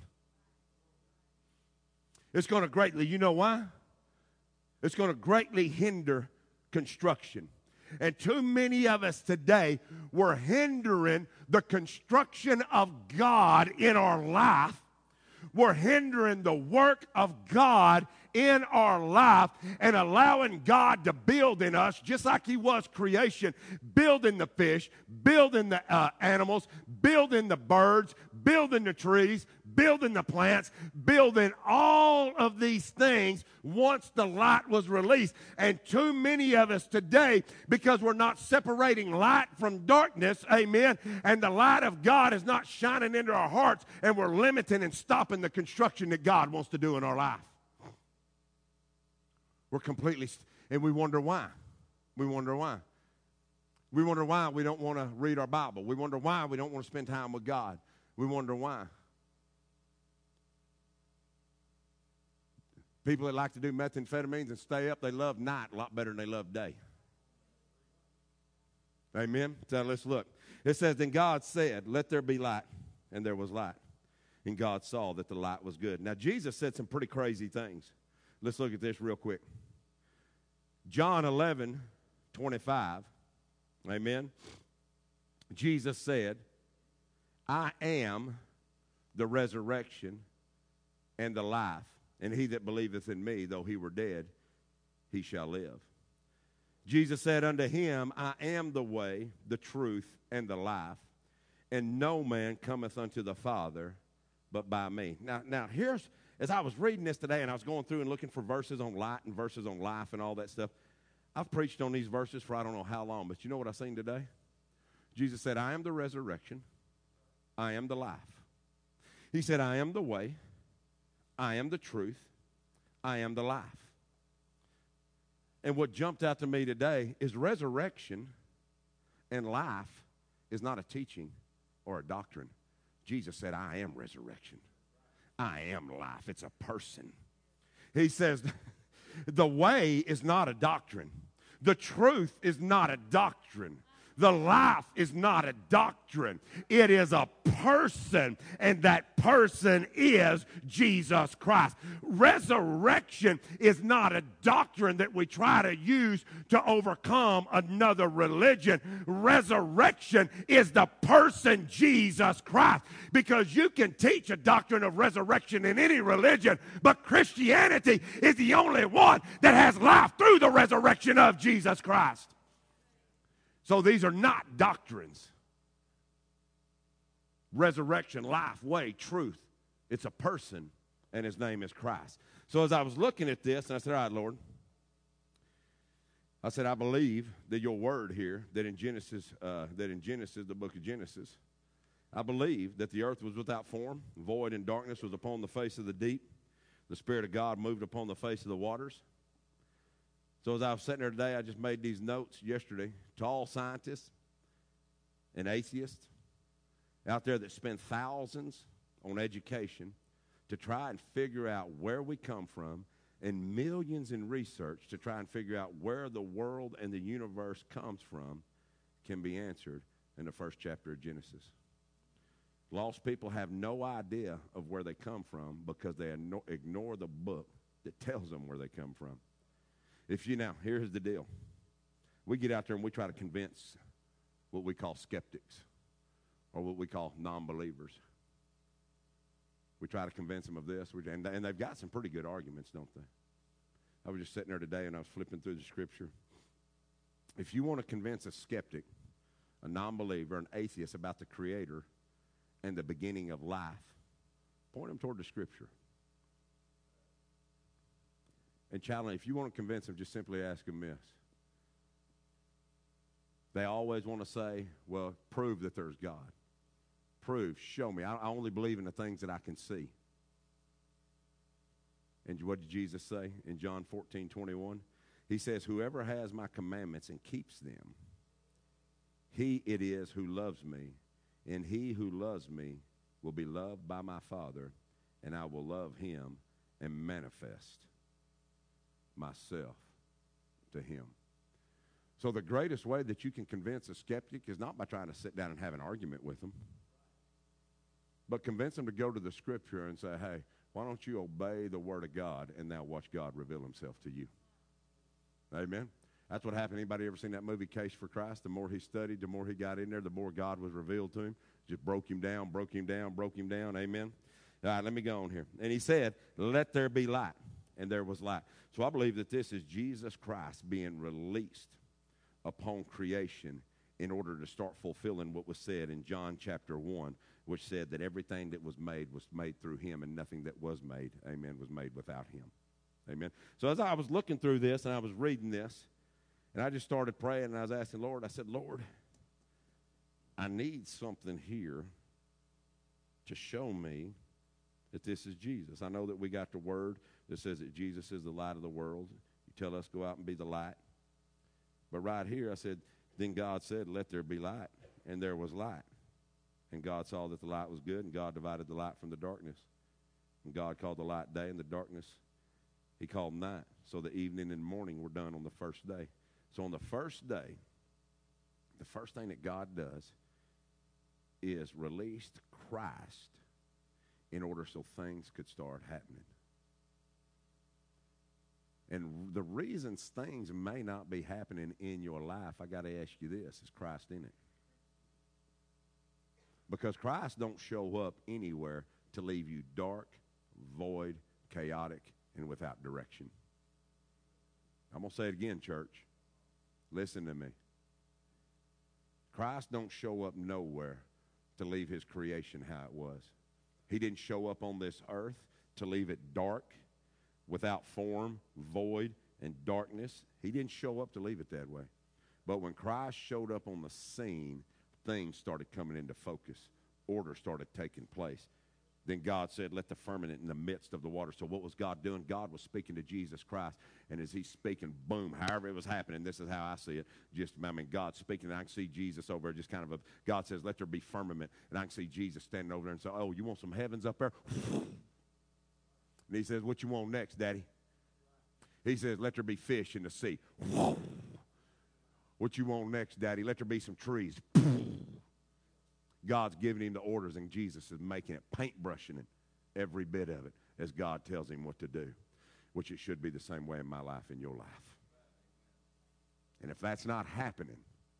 It's going to greatly, you know why? It's going to greatly hinder construction. And too many of us today, we're hindering the construction of God in our life. We're hindering the work of God in our life and allowing God to build in us, just like he was creation, building the fish, building the animals, building the birds, building the trees, building the plants, building all of these things once the light was released. And too many of us today, because we're not separating light from darkness, amen, and the light of God is not shining into our hearts, and we're limiting and stopping the construction that God wants to do in our life. We're completely, and we wonder why. We wonder why. We wonder why we don't want to read our Bible. We wonder why we don't want to spend time with God. We wonder why. People that like to do methamphetamines and stay up, they love night a lot better than they love day. Amen? So let's look. It says, then God said, let there be light, and there was light. And God saw that the light was good. Now, Jesus said some pretty crazy things. Let's look at this real quick. John 11:25. Amen. Jesus said, I am the resurrection and the life. And he that believeth in me, though he were dead, he shall live. Jesus said unto him, I am the way, the truth, and the life. And no man cometh unto the Father but by me. Now here's, as I was reading this today and I was going through and looking for verses on light and verses on life and all that stuff, I've preached on these verses for I don't know how long, but you know what I seen today? Jesus said, I am the resurrection, I am the life. He said, I am the way, I am the truth, I am the life. And what jumped out to me today is resurrection and life is not a teaching or a doctrine. Jesus said, I am resurrection. I am life. It's a person. He says, the way is not a doctrine. The truth is not a doctrine. The life is not a doctrine. It is a person, and that person is Jesus Christ. Resurrection is not a doctrine that we try to use to overcome another religion. Resurrection is the person Jesus Christ. Because you can teach a doctrine of resurrection in any religion, but Christianity is the only one that has life through the resurrection of Jesus Christ. So these are not doctrines. Resurrection, life, way, truth. It's a person, and his name is Christ. So as I was looking at this, and I said, all right, Lord, I said, I believe that your word here, that in Genesis, the book of Genesis, I believe that the earth was without form, void, and darkness was upon the face of the deep. The Spirit of God moved upon the face of the waters. So as I was sitting there today, I just made these notes yesterday to all scientists and atheists out there that spend thousands on education to try and figure out where we come from, and millions in research to try and figure out where the world and the universe comes from, can be answered in the first chapter of Genesis. Lost people have no idea of where they come from because they ignore the book that tells them where they come from. Here's the deal. We get out there and we try to convince what we call skeptics or what we call non-believers. We try to convince them of this, and they've got some pretty good arguments, don't they? I was just sitting there today and I was flipping through the scripture. If you want to convince a skeptic, a non-believer, an atheist about the Creator and the beginning of life, point them toward the scripture. And challenge, if you want to convince them, just simply ask them this. They always want to say, well, prove that there's God. Prove, show me. I only believe in the things that I can see. And what did Jesus say in John 14:21? He says, whoever has my commandments and keeps them, he it is who loves me, and he who loves me will be loved by my Father, and I will love him and manifest myself to him. So the greatest way that you can convince a skeptic is not by trying to sit down and have an argument with them, but convince them to go to the scripture and say, hey, why don't you obey the word of God and now watch God reveal himself to you? Amen. That's what happened. Anybody ever seen that movie Case for Christ? The more he studied, the more he got in there, the more God was revealed to him. Just broke him down, broke him down, broke him down. Amen. All right, let me go on here. And he said, let there be light. and there was light. So I believe that this is Jesus Christ being released upon creation in order to start fulfilling what was said in John chapter 1, which said that everything that was made through him, and nothing that was made, amen, was made without him. Amen. So as I was looking through this and I was reading this, and I just started praying, and I was asking Lord, I said, Lord, I need something here to show me that this is Jesus. I know that we got the word that says that Jesus is the light of the world. You tell us go out and be the light. But right here I said, then God said, let there be light, and there was light. And God saw that the light was good, and God divided the light from the darkness. And God called the light day, and the darkness he called night. So the evening and morning were done on the first day. So on the first day, the first thing that God does is released Christ in order so things could start happening. And the reasons things may not be happening in your life, I got to ask you this, is Christ in it? Because Christ don't show up anywhere to leave you dark, void, chaotic, and without direction. I'm going to say it again, church. Listen to me. Christ don't show up nowhere to leave his creation how it was. He didn't show up on this earth to leave it dark, without form, void, and darkness. He didn't show up to leave it that way. But when Christ showed up on the scene, things started coming into focus. Order started taking place. Then God said, let the firmament in the midst of the water. So what was God doing? God was speaking to Jesus Christ. And as he's speaking, boom, however it was happening, this is how I see it. God's speaking, and I can see Jesus over there, just kind of God says, let there be firmament. And I can see Jesus standing over there and say, oh, you want some heavens up there? And he says, what you want next, Daddy? He says, let there be fish in the sea. What you want next, Daddy? Let there be some trees. God's giving him the orders, and Jesus is making it, paintbrushing it, every bit of it, as God tells him what to do, which it should be the same way in my life, in your life. And if that's not happening,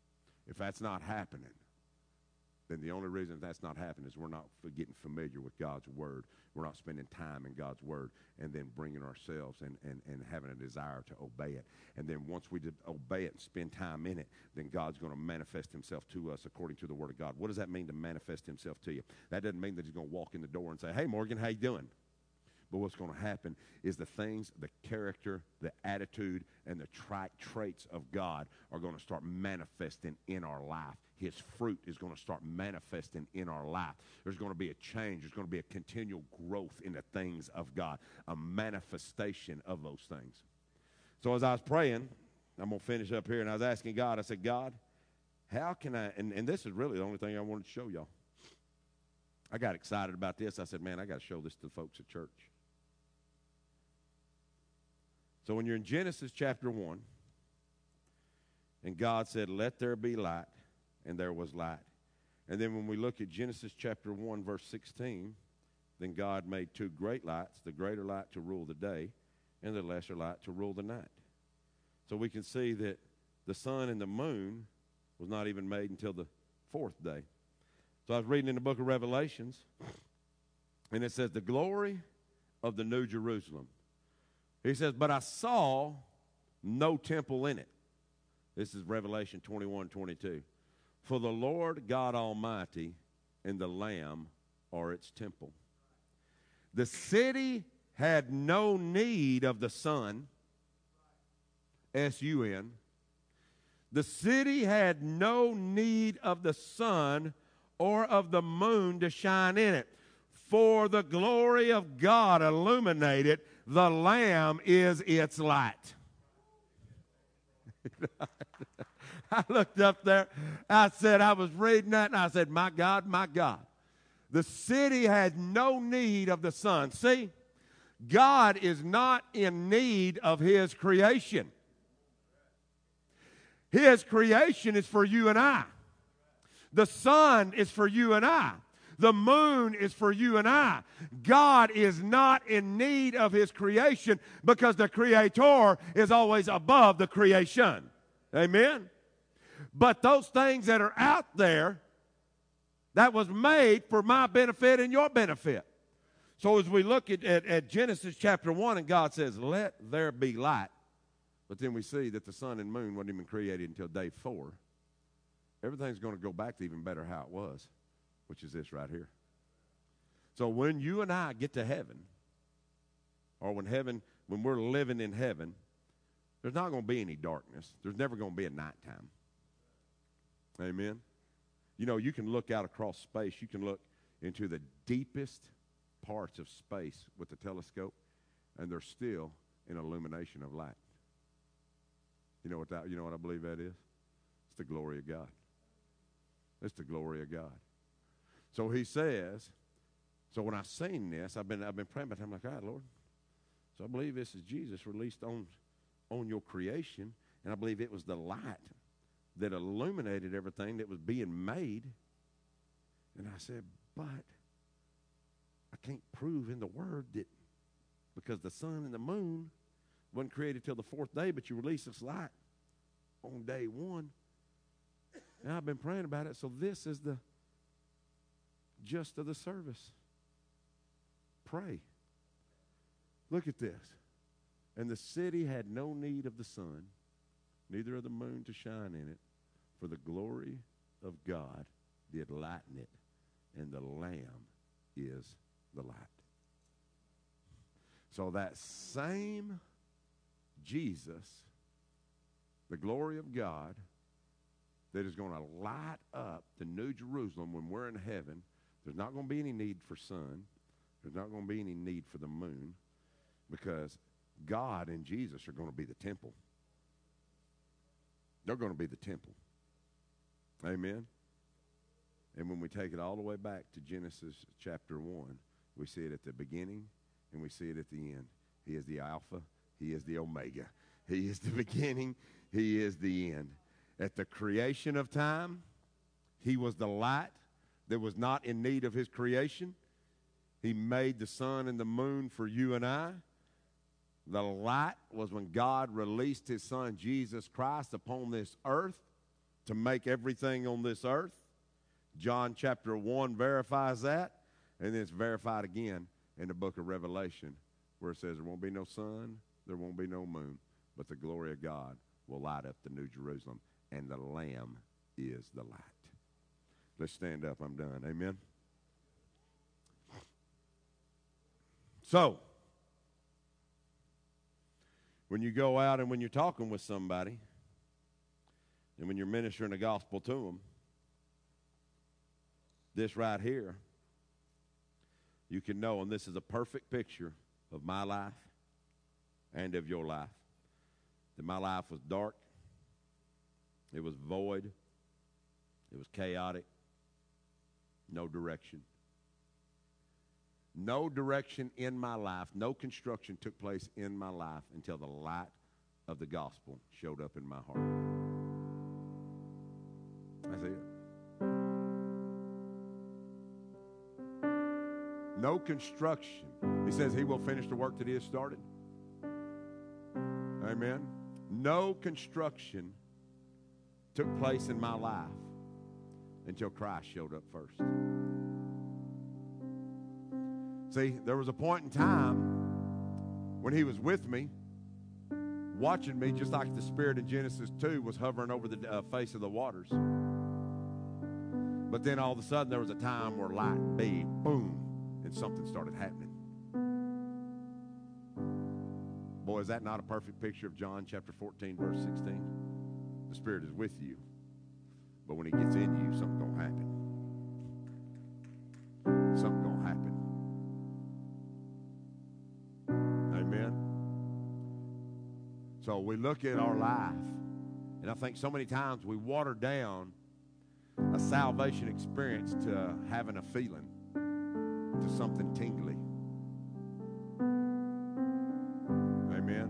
then the only reason that's not happening is we're not getting familiar with God's word. We're not spending time in God's word and then bringing ourselves and having a desire to obey it. And then once we obey it and spend time in it, then God's going to manifest himself to us according to the word of God. What does that mean, to manifest himself to you? That doesn't mean that he's going to walk in the door and say, hey, Morgan, how you doing? But what's going to happen is the things, the character, the attitude, and the traits of God are going to start manifesting in our life. His fruit is going to start manifesting in our life. There's going to be a change. There's going to be a continual growth in the things of God, a manifestation of those things. So as I was praying, I'm going to finish up here, and I was asking God, I said, God, how can I, and this is really the only thing I wanted to show y'all. I got excited about this. I said, man, I got to show this to the folks at church. So when you're in Genesis chapter 1, and God said, let there be light, and there was light. And then when we look at Genesis chapter 1, verse 16, then God made two great lights, the greater light to rule the day, and the lesser light to rule the night. So we can see that the sun and the moon was not even made until the fourth day. So I was reading in the book of Revelations, and it says, the glory of the New Jerusalem. He says, but I saw no temple in it. This is Revelation 21:22. For the Lord God Almighty and the Lamb are its temple. The city had no need of the sun, S-U-N. The city had no need of the sun or of the moon to shine in it. For the glory of God illuminated, the Lamb is its light. I looked up there, I was reading that, and I said, my God, my God. The city had no need of the sun. See, God is not in need of his creation. His creation is for you and I. The sun is for you and I. The moon is for you and I. God is not in need of his creation because the Creator is always above the creation. Amen? But those things that are out there, that was made for my benefit and your benefit. So as we look at Genesis chapter 1, and God says, let there be light. But then we see that the sun and moon wasn't even created until day 4. Everything's going to go back to even better how it was, which is this right here. So when you and I get to heaven, or when we're living in heaven, there's not going to be any darkness. There's never going to be a nighttime. Amen? You know, you can look out across space. You can look into the deepest parts of space with the telescope, and there's still an illumination of light. You know what I believe that is? It's the glory of God. It's the glory of God. So he says, so when I seen this, I've been praying about it. I'm like, all right, Lord. So I believe this is Jesus released on your creation, and I believe it was the light that illuminated everything that was being made. And I said, but I can't prove in the Word that because the sun and the moon wasn't created till the 4th day, but you release this light on day 1. And I've been praying about it, so this is the gist of the service. Pray. Look at this. And the city had no need of the sun, neither of the moon to shine in it, for the glory of God did lighten it, and the Lamb is the light. So that same Jesus, the glory of God, that is going to light up the New Jerusalem when we're in heaven, there's not going to be any need for sun. There's not going to be any need for the moon, because God and Jesus are going to be the temple. They're going to be the temple. Amen? And when we take it all the way back to Genesis chapter 1, we see it at the beginning and we see it at the end. He is the Alpha. He is the Omega. He is the beginning. He is the end. At the creation of time, he was the light that was not in need of his creation. He made the sun and the moon for you and I. The light was when God released his son, Jesus Christ, upon this earth to make everything on this earth. John chapter 1 verifies that, and then it's verified again in the book of Revelation, where it says there won't be no sun, there won't be no moon, but the glory of God will light up the New Jerusalem, and the Lamb is the light. Let's stand up. I'm done. Amen. So, when you go out and when you're talking with somebody, and when you're ministering the gospel to them, this right here, you can know, and this is a perfect picture of my life and of your life, that my life was dark, it was void, it was chaotic, no direction. No direction in my life, no construction took place in my life until the light of the gospel showed up in my heart. That's it. No construction. He says he will finish the work that he has started. Amen. No construction took place in my life until Christ showed up first. See, there was a point in time when he was with me, watching me, just like the Spirit in Genesis 2 was hovering over the face of the waters. But then all of a sudden there was a time where light, boom, and something started happening. Boy, is that not a perfect picture of John chapter 14, verse 16? The Spirit is with you, but when he gets in you, something's going to happen. Something's going to happen. Amen? So we look at our life, and I think so many times we water down a salvation experience to having a feeling, to something tingly. Amen?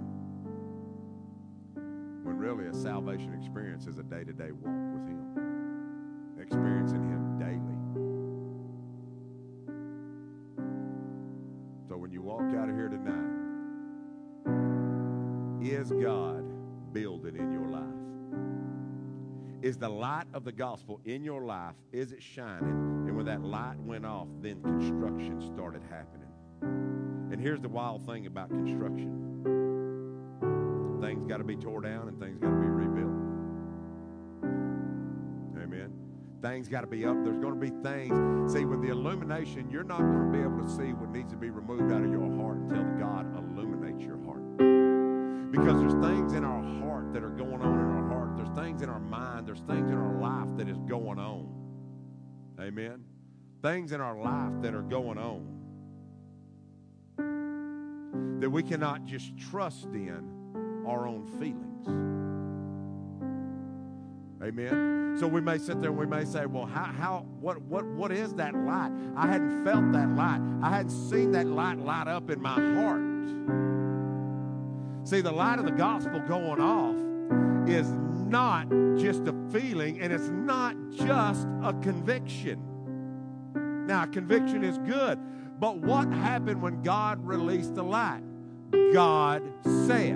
When really a salvation experience is a day-to-day walk with him, experiencing him daily. So when you walk out of here tonight, is God building in your life? Is the light of the gospel in your life, is it shining? And when that light went off, then construction started happening. And here's the wild thing about construction. Things got to be tore down and things got to be rebuilt. Amen. Things got to be up. There's going to be things. See, with the illumination, you're not going to be able to see what needs to be removed out of your heart until God illuminates your heart. Because there's things in our heart that are going on in our heart. There's things in our mind. There's things in our life that is going on. Amen. Things in our life that are going on that we cannot just trust in our own feelings. Amen. So we may sit there and we may say, well, what is that light? I hadn't felt that light. I hadn't seen that light light up in my heart. See, the light of the gospel going off is not just a feeling, and it's not just a conviction. Now, conviction is good, but what happened when God released the light? God said,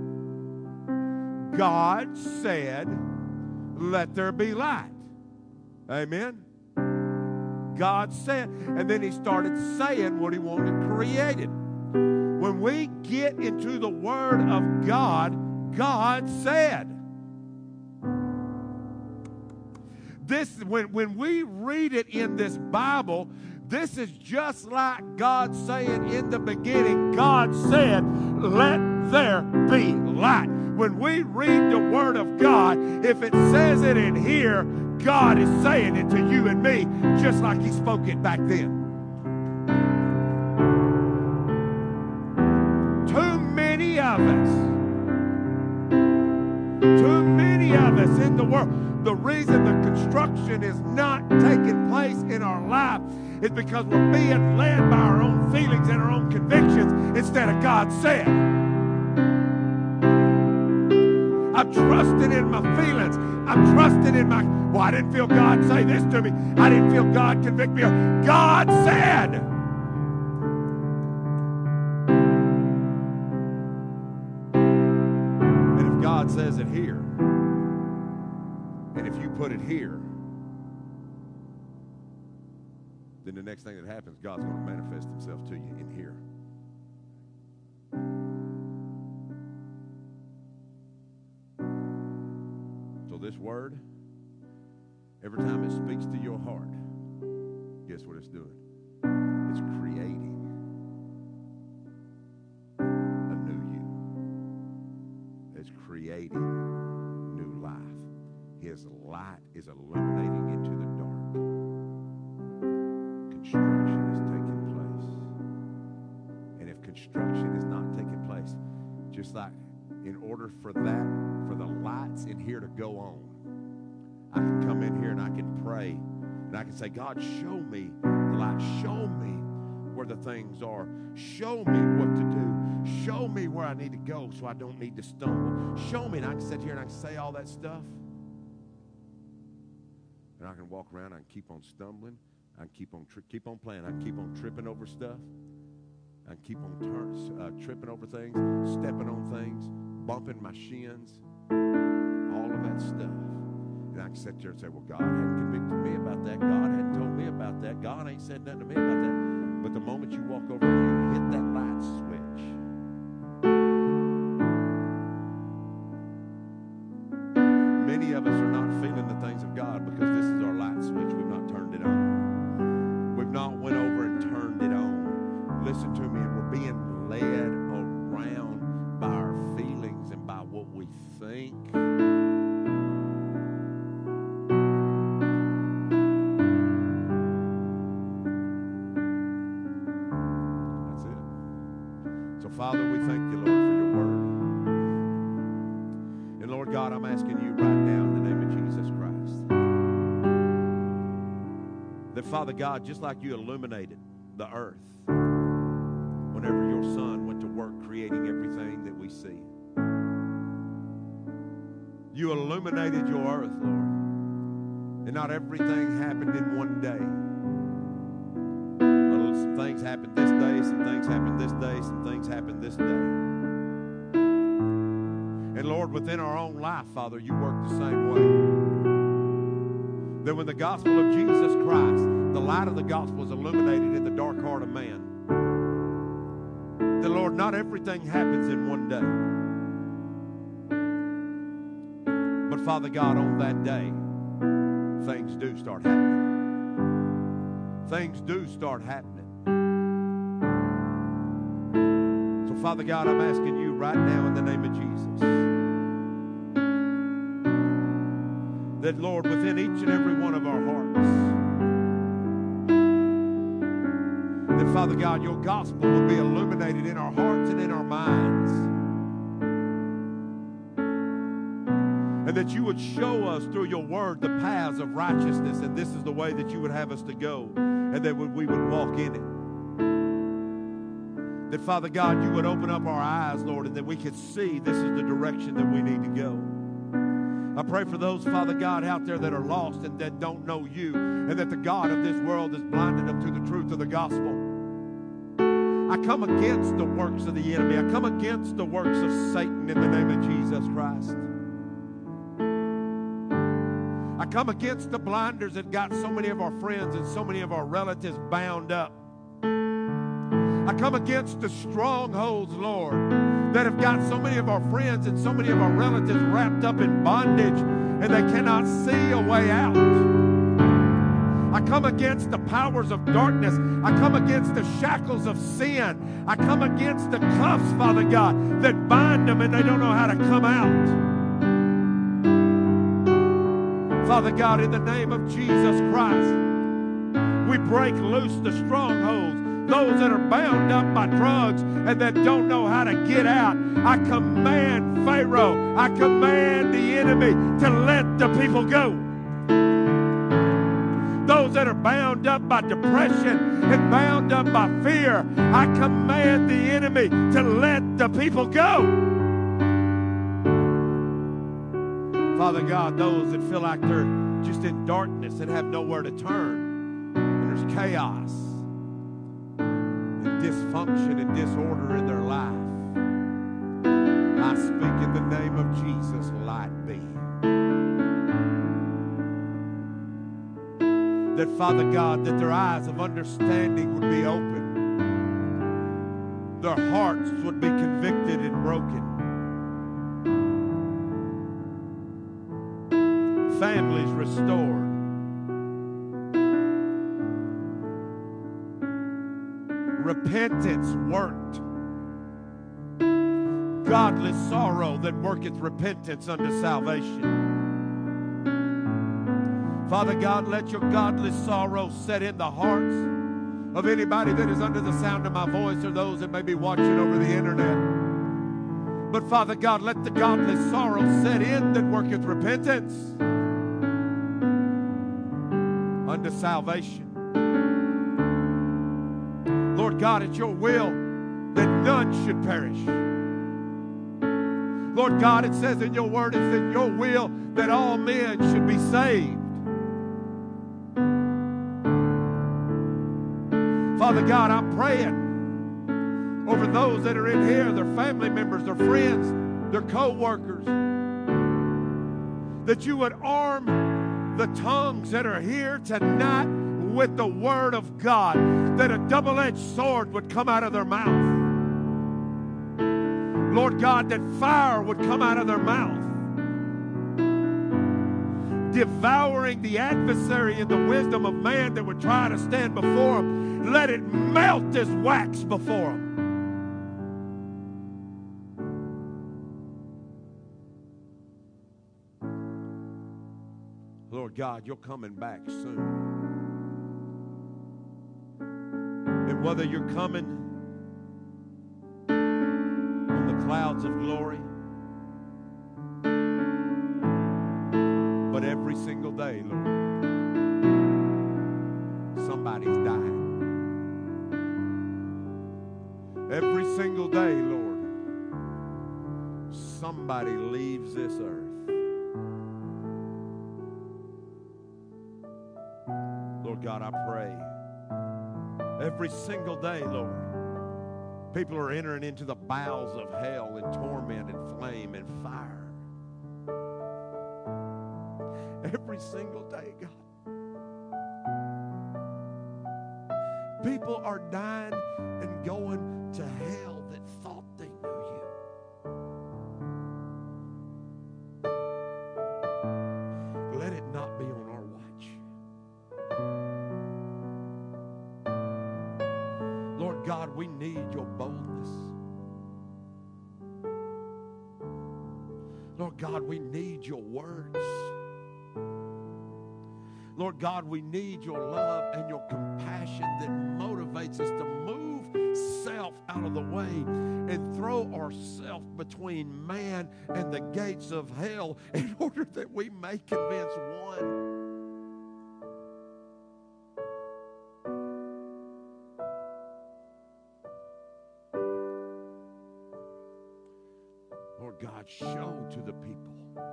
let there be light. Amen. God said, and then he started saying what he wanted created. When we get into the Word of God, God said. This, when we read it in this Bible, this is just like God saying in the beginning, God said, let there be light. When we read the Word of God, if it says it in here, God is saying it to you and me, just like he spoke it back then. Too many of us in the world, the reason the construction is not taking place in our life is because we're being led by our own feelings and our own convictions instead of God said. I'm trusting in my feelings. I'm trusting in my, well, I didn't feel God say this to me. I didn't feel God convict me. God said. And if God says it here, and if you put it here, then the next thing that happens, God's going to manifest himself to you in here. So this word, every time it speaks to your heart, guess what it's doing? It's creating a new you. It's creating new life. His light is illuminating into the dark. Construction is taking place. And if construction is not taking place, just like in order for the lights in here to go on, I can come in here and I can pray and I can say, God, show me the light. Show me where the things are. Show me what to do. Show me where I need to go so I don't need to stumble. Show me. And I can sit here and I can say all that stuff. And I can walk around, I can keep on stumbling, I can keep on playing, I can keep on tripping over stuff, I can keep on tripping over things, stepping on things, bumping my shins, all of that stuff. And I can sit there and say, well, God hadn't convicted me about that, God hadn't told me about that, God ain't said nothing to me about that. But the moment you walk over and you hit that light switch, many of us are not feeling the things of God because this is our light switch. We've not turned it on. We've not went over and turned it on. Listen to me, and we're being led around by our feelings and by what we think. That's it. So, Father, we thank you, Lord, for your word. And, Lord God, I'm asking you right now in the name of Jesus Christ that, Father God, just like you illuminated the earth whenever your Son went to work creating everything that we see, you illuminated your earth, Lord. And not everything happened in one day. Some things happened this day, some things happened this day, some things happened this day. And Lord, within our own life, Father, you work the same way. That when the gospel of Jesus Christ, the light of the gospel is illuminated in the dark heart of man, that when the gospel of Jesus Christ, the light of the gospel is illuminated in the dark heart of man, That, Lord, not everything happens in one day. But, Father God, on that day, things do start happening. Things do start happening. So, Father God, I'm asking you right now in the name of Jesus that, Lord, within each and every one of our hearts, that, Father God, your gospel will be illuminated in our hearts and in our minds. And that you would show us through your word the paths of righteousness, and this is the way that you would have us to go, and that we would walk in it. That, Father God, you would open up our eyes, Lord, and that we could see this is the direction that we need to go. I pray for those, Father God, out there that are lost and that don't know you, and that the God of this world has blinded them to the truth of the gospel. I come against the works of the enemy. I come against the works of Satan in the name of Jesus Christ. I come against the blinders that got so many of our friends and so many of our relatives bound up. I come against the strongholds, Lord, that have got so many of our friends and so many of our relatives wrapped up in bondage, and they cannot see a way out. I come against the powers of darkness. I come against the shackles of sin. I come against the cuffs, Father God, that bind them and they don't know how to come out. Father God, in the name of Jesus Christ, we break loose the strongholds, those that are bound up by drugs and that don't know how to get out. I command Pharaoh, I command the enemy to let the people go. Those that are bound up by depression and bound up by fear, I command the enemy to let the people go. Father God, those that feel like they're just in darkness and have nowhere to turn, and there's chaos and dysfunction and disorder in their life, I speak in the name of Jesus, light be. That, Father God, that their eyes of understanding would be open, their hearts would be convicted and broken, families restored, repentance worked, godly sorrow that worketh repentance unto salvation. Father God, let your godly sorrow set in the hearts of anybody that is under the sound of my voice or those that may be watching over the internet. But Father God, let the godly sorrow set in that worketh repentance unto salvation. Lord God, it's your will that none should perish. Lord God, it says in your word, it's in your will that all men should be saved. Father God, I'm praying over those that are in here, their family members, their friends, their co-workers, that you would arm the tongues that are here tonight with the word of God, that a double-edged sword would come out of their mouth. Lord God, that fire would come out of their mouth, devouring the adversary in the wisdom of man that would try to stand before them. Let it melt as wax before them. Lord God, you're coming back soon. And whether you're coming on the clouds of glory, but every single day, Lord, somebody's dying. Every single day, Lord, somebody leaves this earth. Lord God, I pray every single day, Lord, people are entering into the bowels of hell and torment and flame and fire. Every single day, God. People are dying and going to hell that thought they knew you. Let it not be on our watch. Lord God, we need your boldness. Lord God, we need your words. Lord God, we need your love and your compassion that motivates us to move self out of the way and throw ourselves between man and the gates of hell in order that we may convince one. Lord God, show to the people.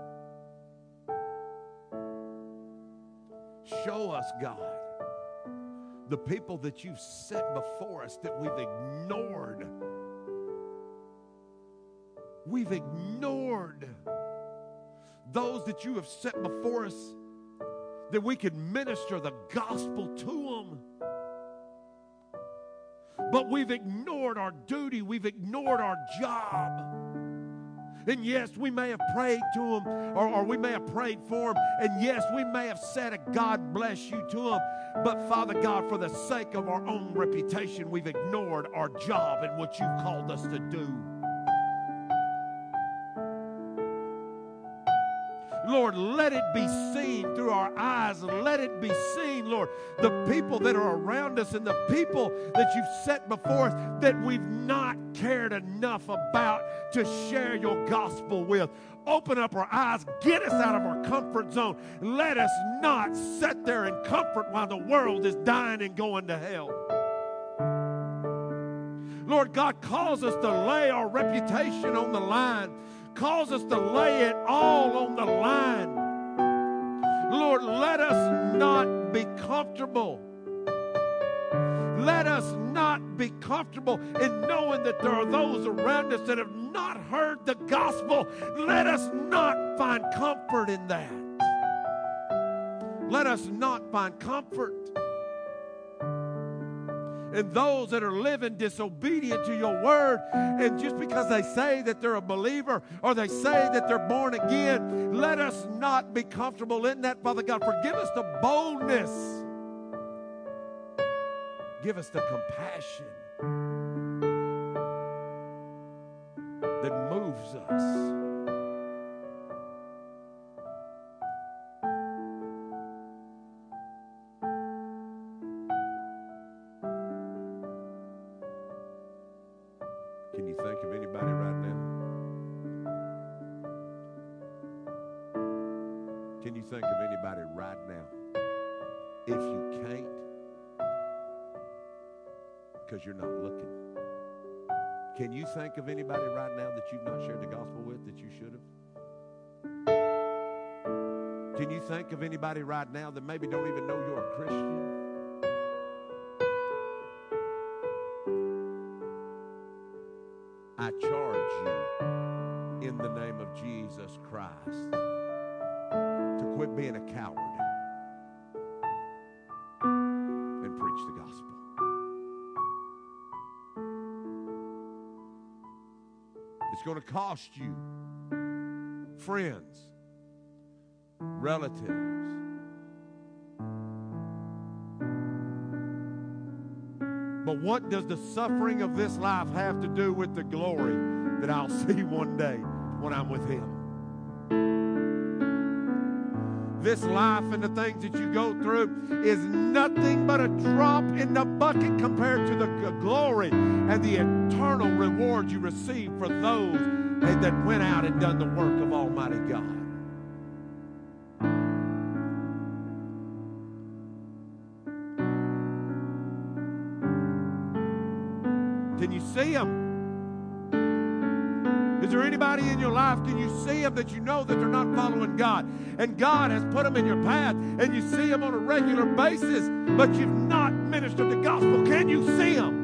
Show us, God, the people that you've set before us that we've ignored. We've ignored those that you have set before us that we could minister the gospel to them. But we've ignored our duty. We've ignored our job. And yes, we may have prayed to them, or we may have prayed for them. And yes, we may have said a God bless you to them. But Father God, for the sake of our own reputation, we've ignored our job and what you've called us to do. Lord, let it be seen through our eyes. Let it be seen, Lord, the people that are around us and the people that you've set before us that we've not cared enough about to share your gospel with. Open up our eyes. Get us out of our comfort zone. Let us not sit there in comfort while the world is dying and going to hell. Lord God, cause us to lay our reputation on the line. Cause us to lay it all on the line. Lord, let us not be comfortable. Let us not be comfortable in knowing that there are those around us that have not heard the gospel. Let us not find comfort in that. Let us not find comfort and those that are living disobedient to your word. And just because they say that they're a believer or they say that they're born again, let us not be comfortable in that, Father God. Forgive us the boldness. Give us the compassion that moves us. Can you think of anybody right now? Can you think of anybody right now? If you can't, because you're not looking. Can you think of anybody right now that you've not shared the gospel with that you should have? Can you think of anybody right now that maybe don't even know you're a Christian? I charge you in the name of Jesus Christ to quit being a coward and preach the gospel. It's going to cost you friends, relatives. But what does the suffering of this life have to do with the glory that I'll see one day when I'm with Him? This life and the things that you go through is nothing but a drop in the bucket compared to the glory and the eternal reward you receive for those that went out and done the work of Almighty God. Can you see them? Is there anybody in your life, can you see them that you know that they're not following God? And God has put them in your path, and you see them on a regular basis, but you've not ministered the gospel. Can you see them?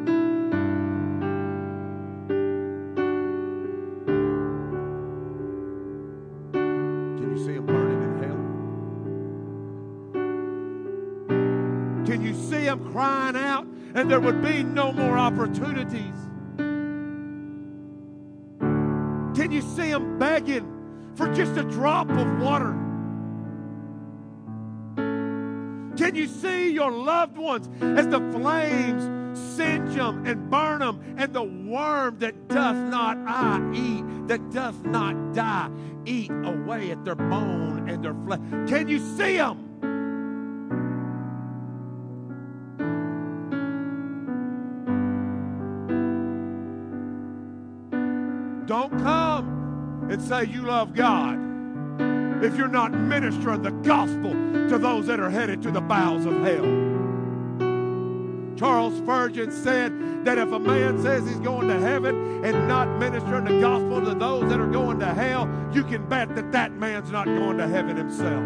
Can you see them burning in hell? Can you see them crying out, and there would be no more opportunities? Can you see them begging for just a drop of water? Can you see your loved ones as the flames singe them and burn them, and the worm that doth not that doth not die, eat away at their bone and their flesh? Can you see them? Don't come and say you love God if you're not ministering the gospel to those that are headed to the bowels of hell. Charles Spurgeon said that if a man says he's going to heaven and not ministering the gospel to those that are going to hell, you can bet that that man's not going to heaven himself.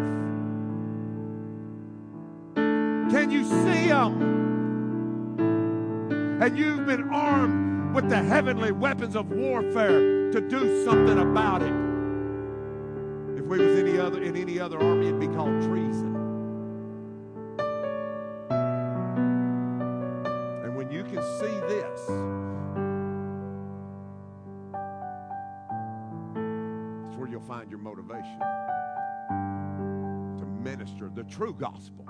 Can you see him? And you've been armed with the heavenly weapons of warfare to do something about it. If we was in any other army, it'd be called treason. And when you can see this, it's where you'll find your motivation to minister the true gospel.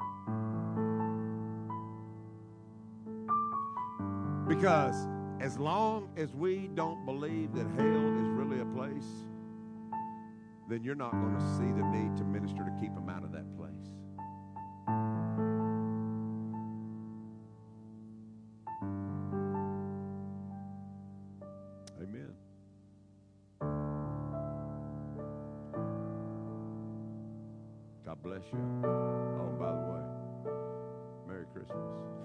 Because as long as we don't believe that hell is really a place, then you're not going to see the need to minister to keep them out of that place. Amen. God bless you. Oh, by the way, Merry Christmas.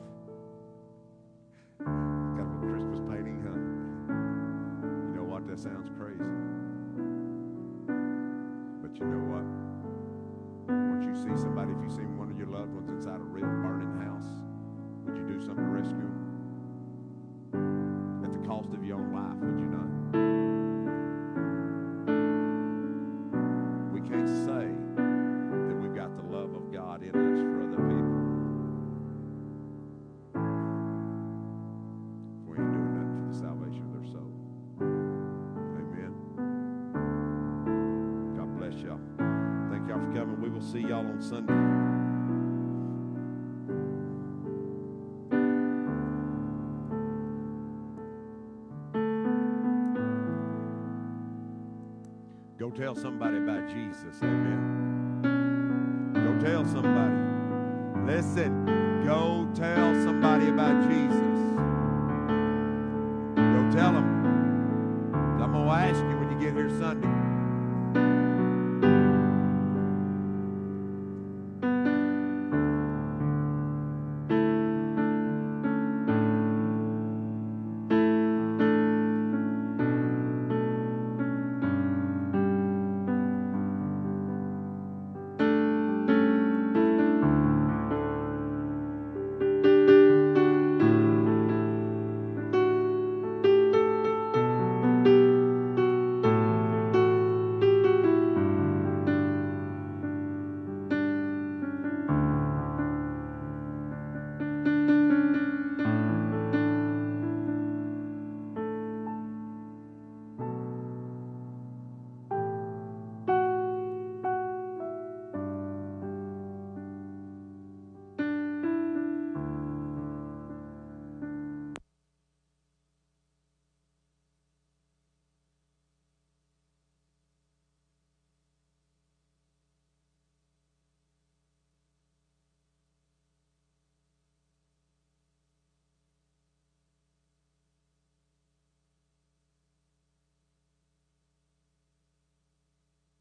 Got a Christmas painting, huh? You know what? That sounds crazy. But you know what? Once you see somebody, if you see one of your loved ones inside a real burning house, would you do something to rescue them? At the cost of your own life, would you not? We can't say that we've got the love of God in us for other people if we ain't doing nothing for the salvation of their soul. Amen. God bless y'all. Thank y'all for coming. We will see y'all on Sunday. Go tell somebody about Jesus. Amen. Go tell somebody. Listen. Go tell somebody about Jesus. Go tell them. I'm going to ask you when you get here Sunday.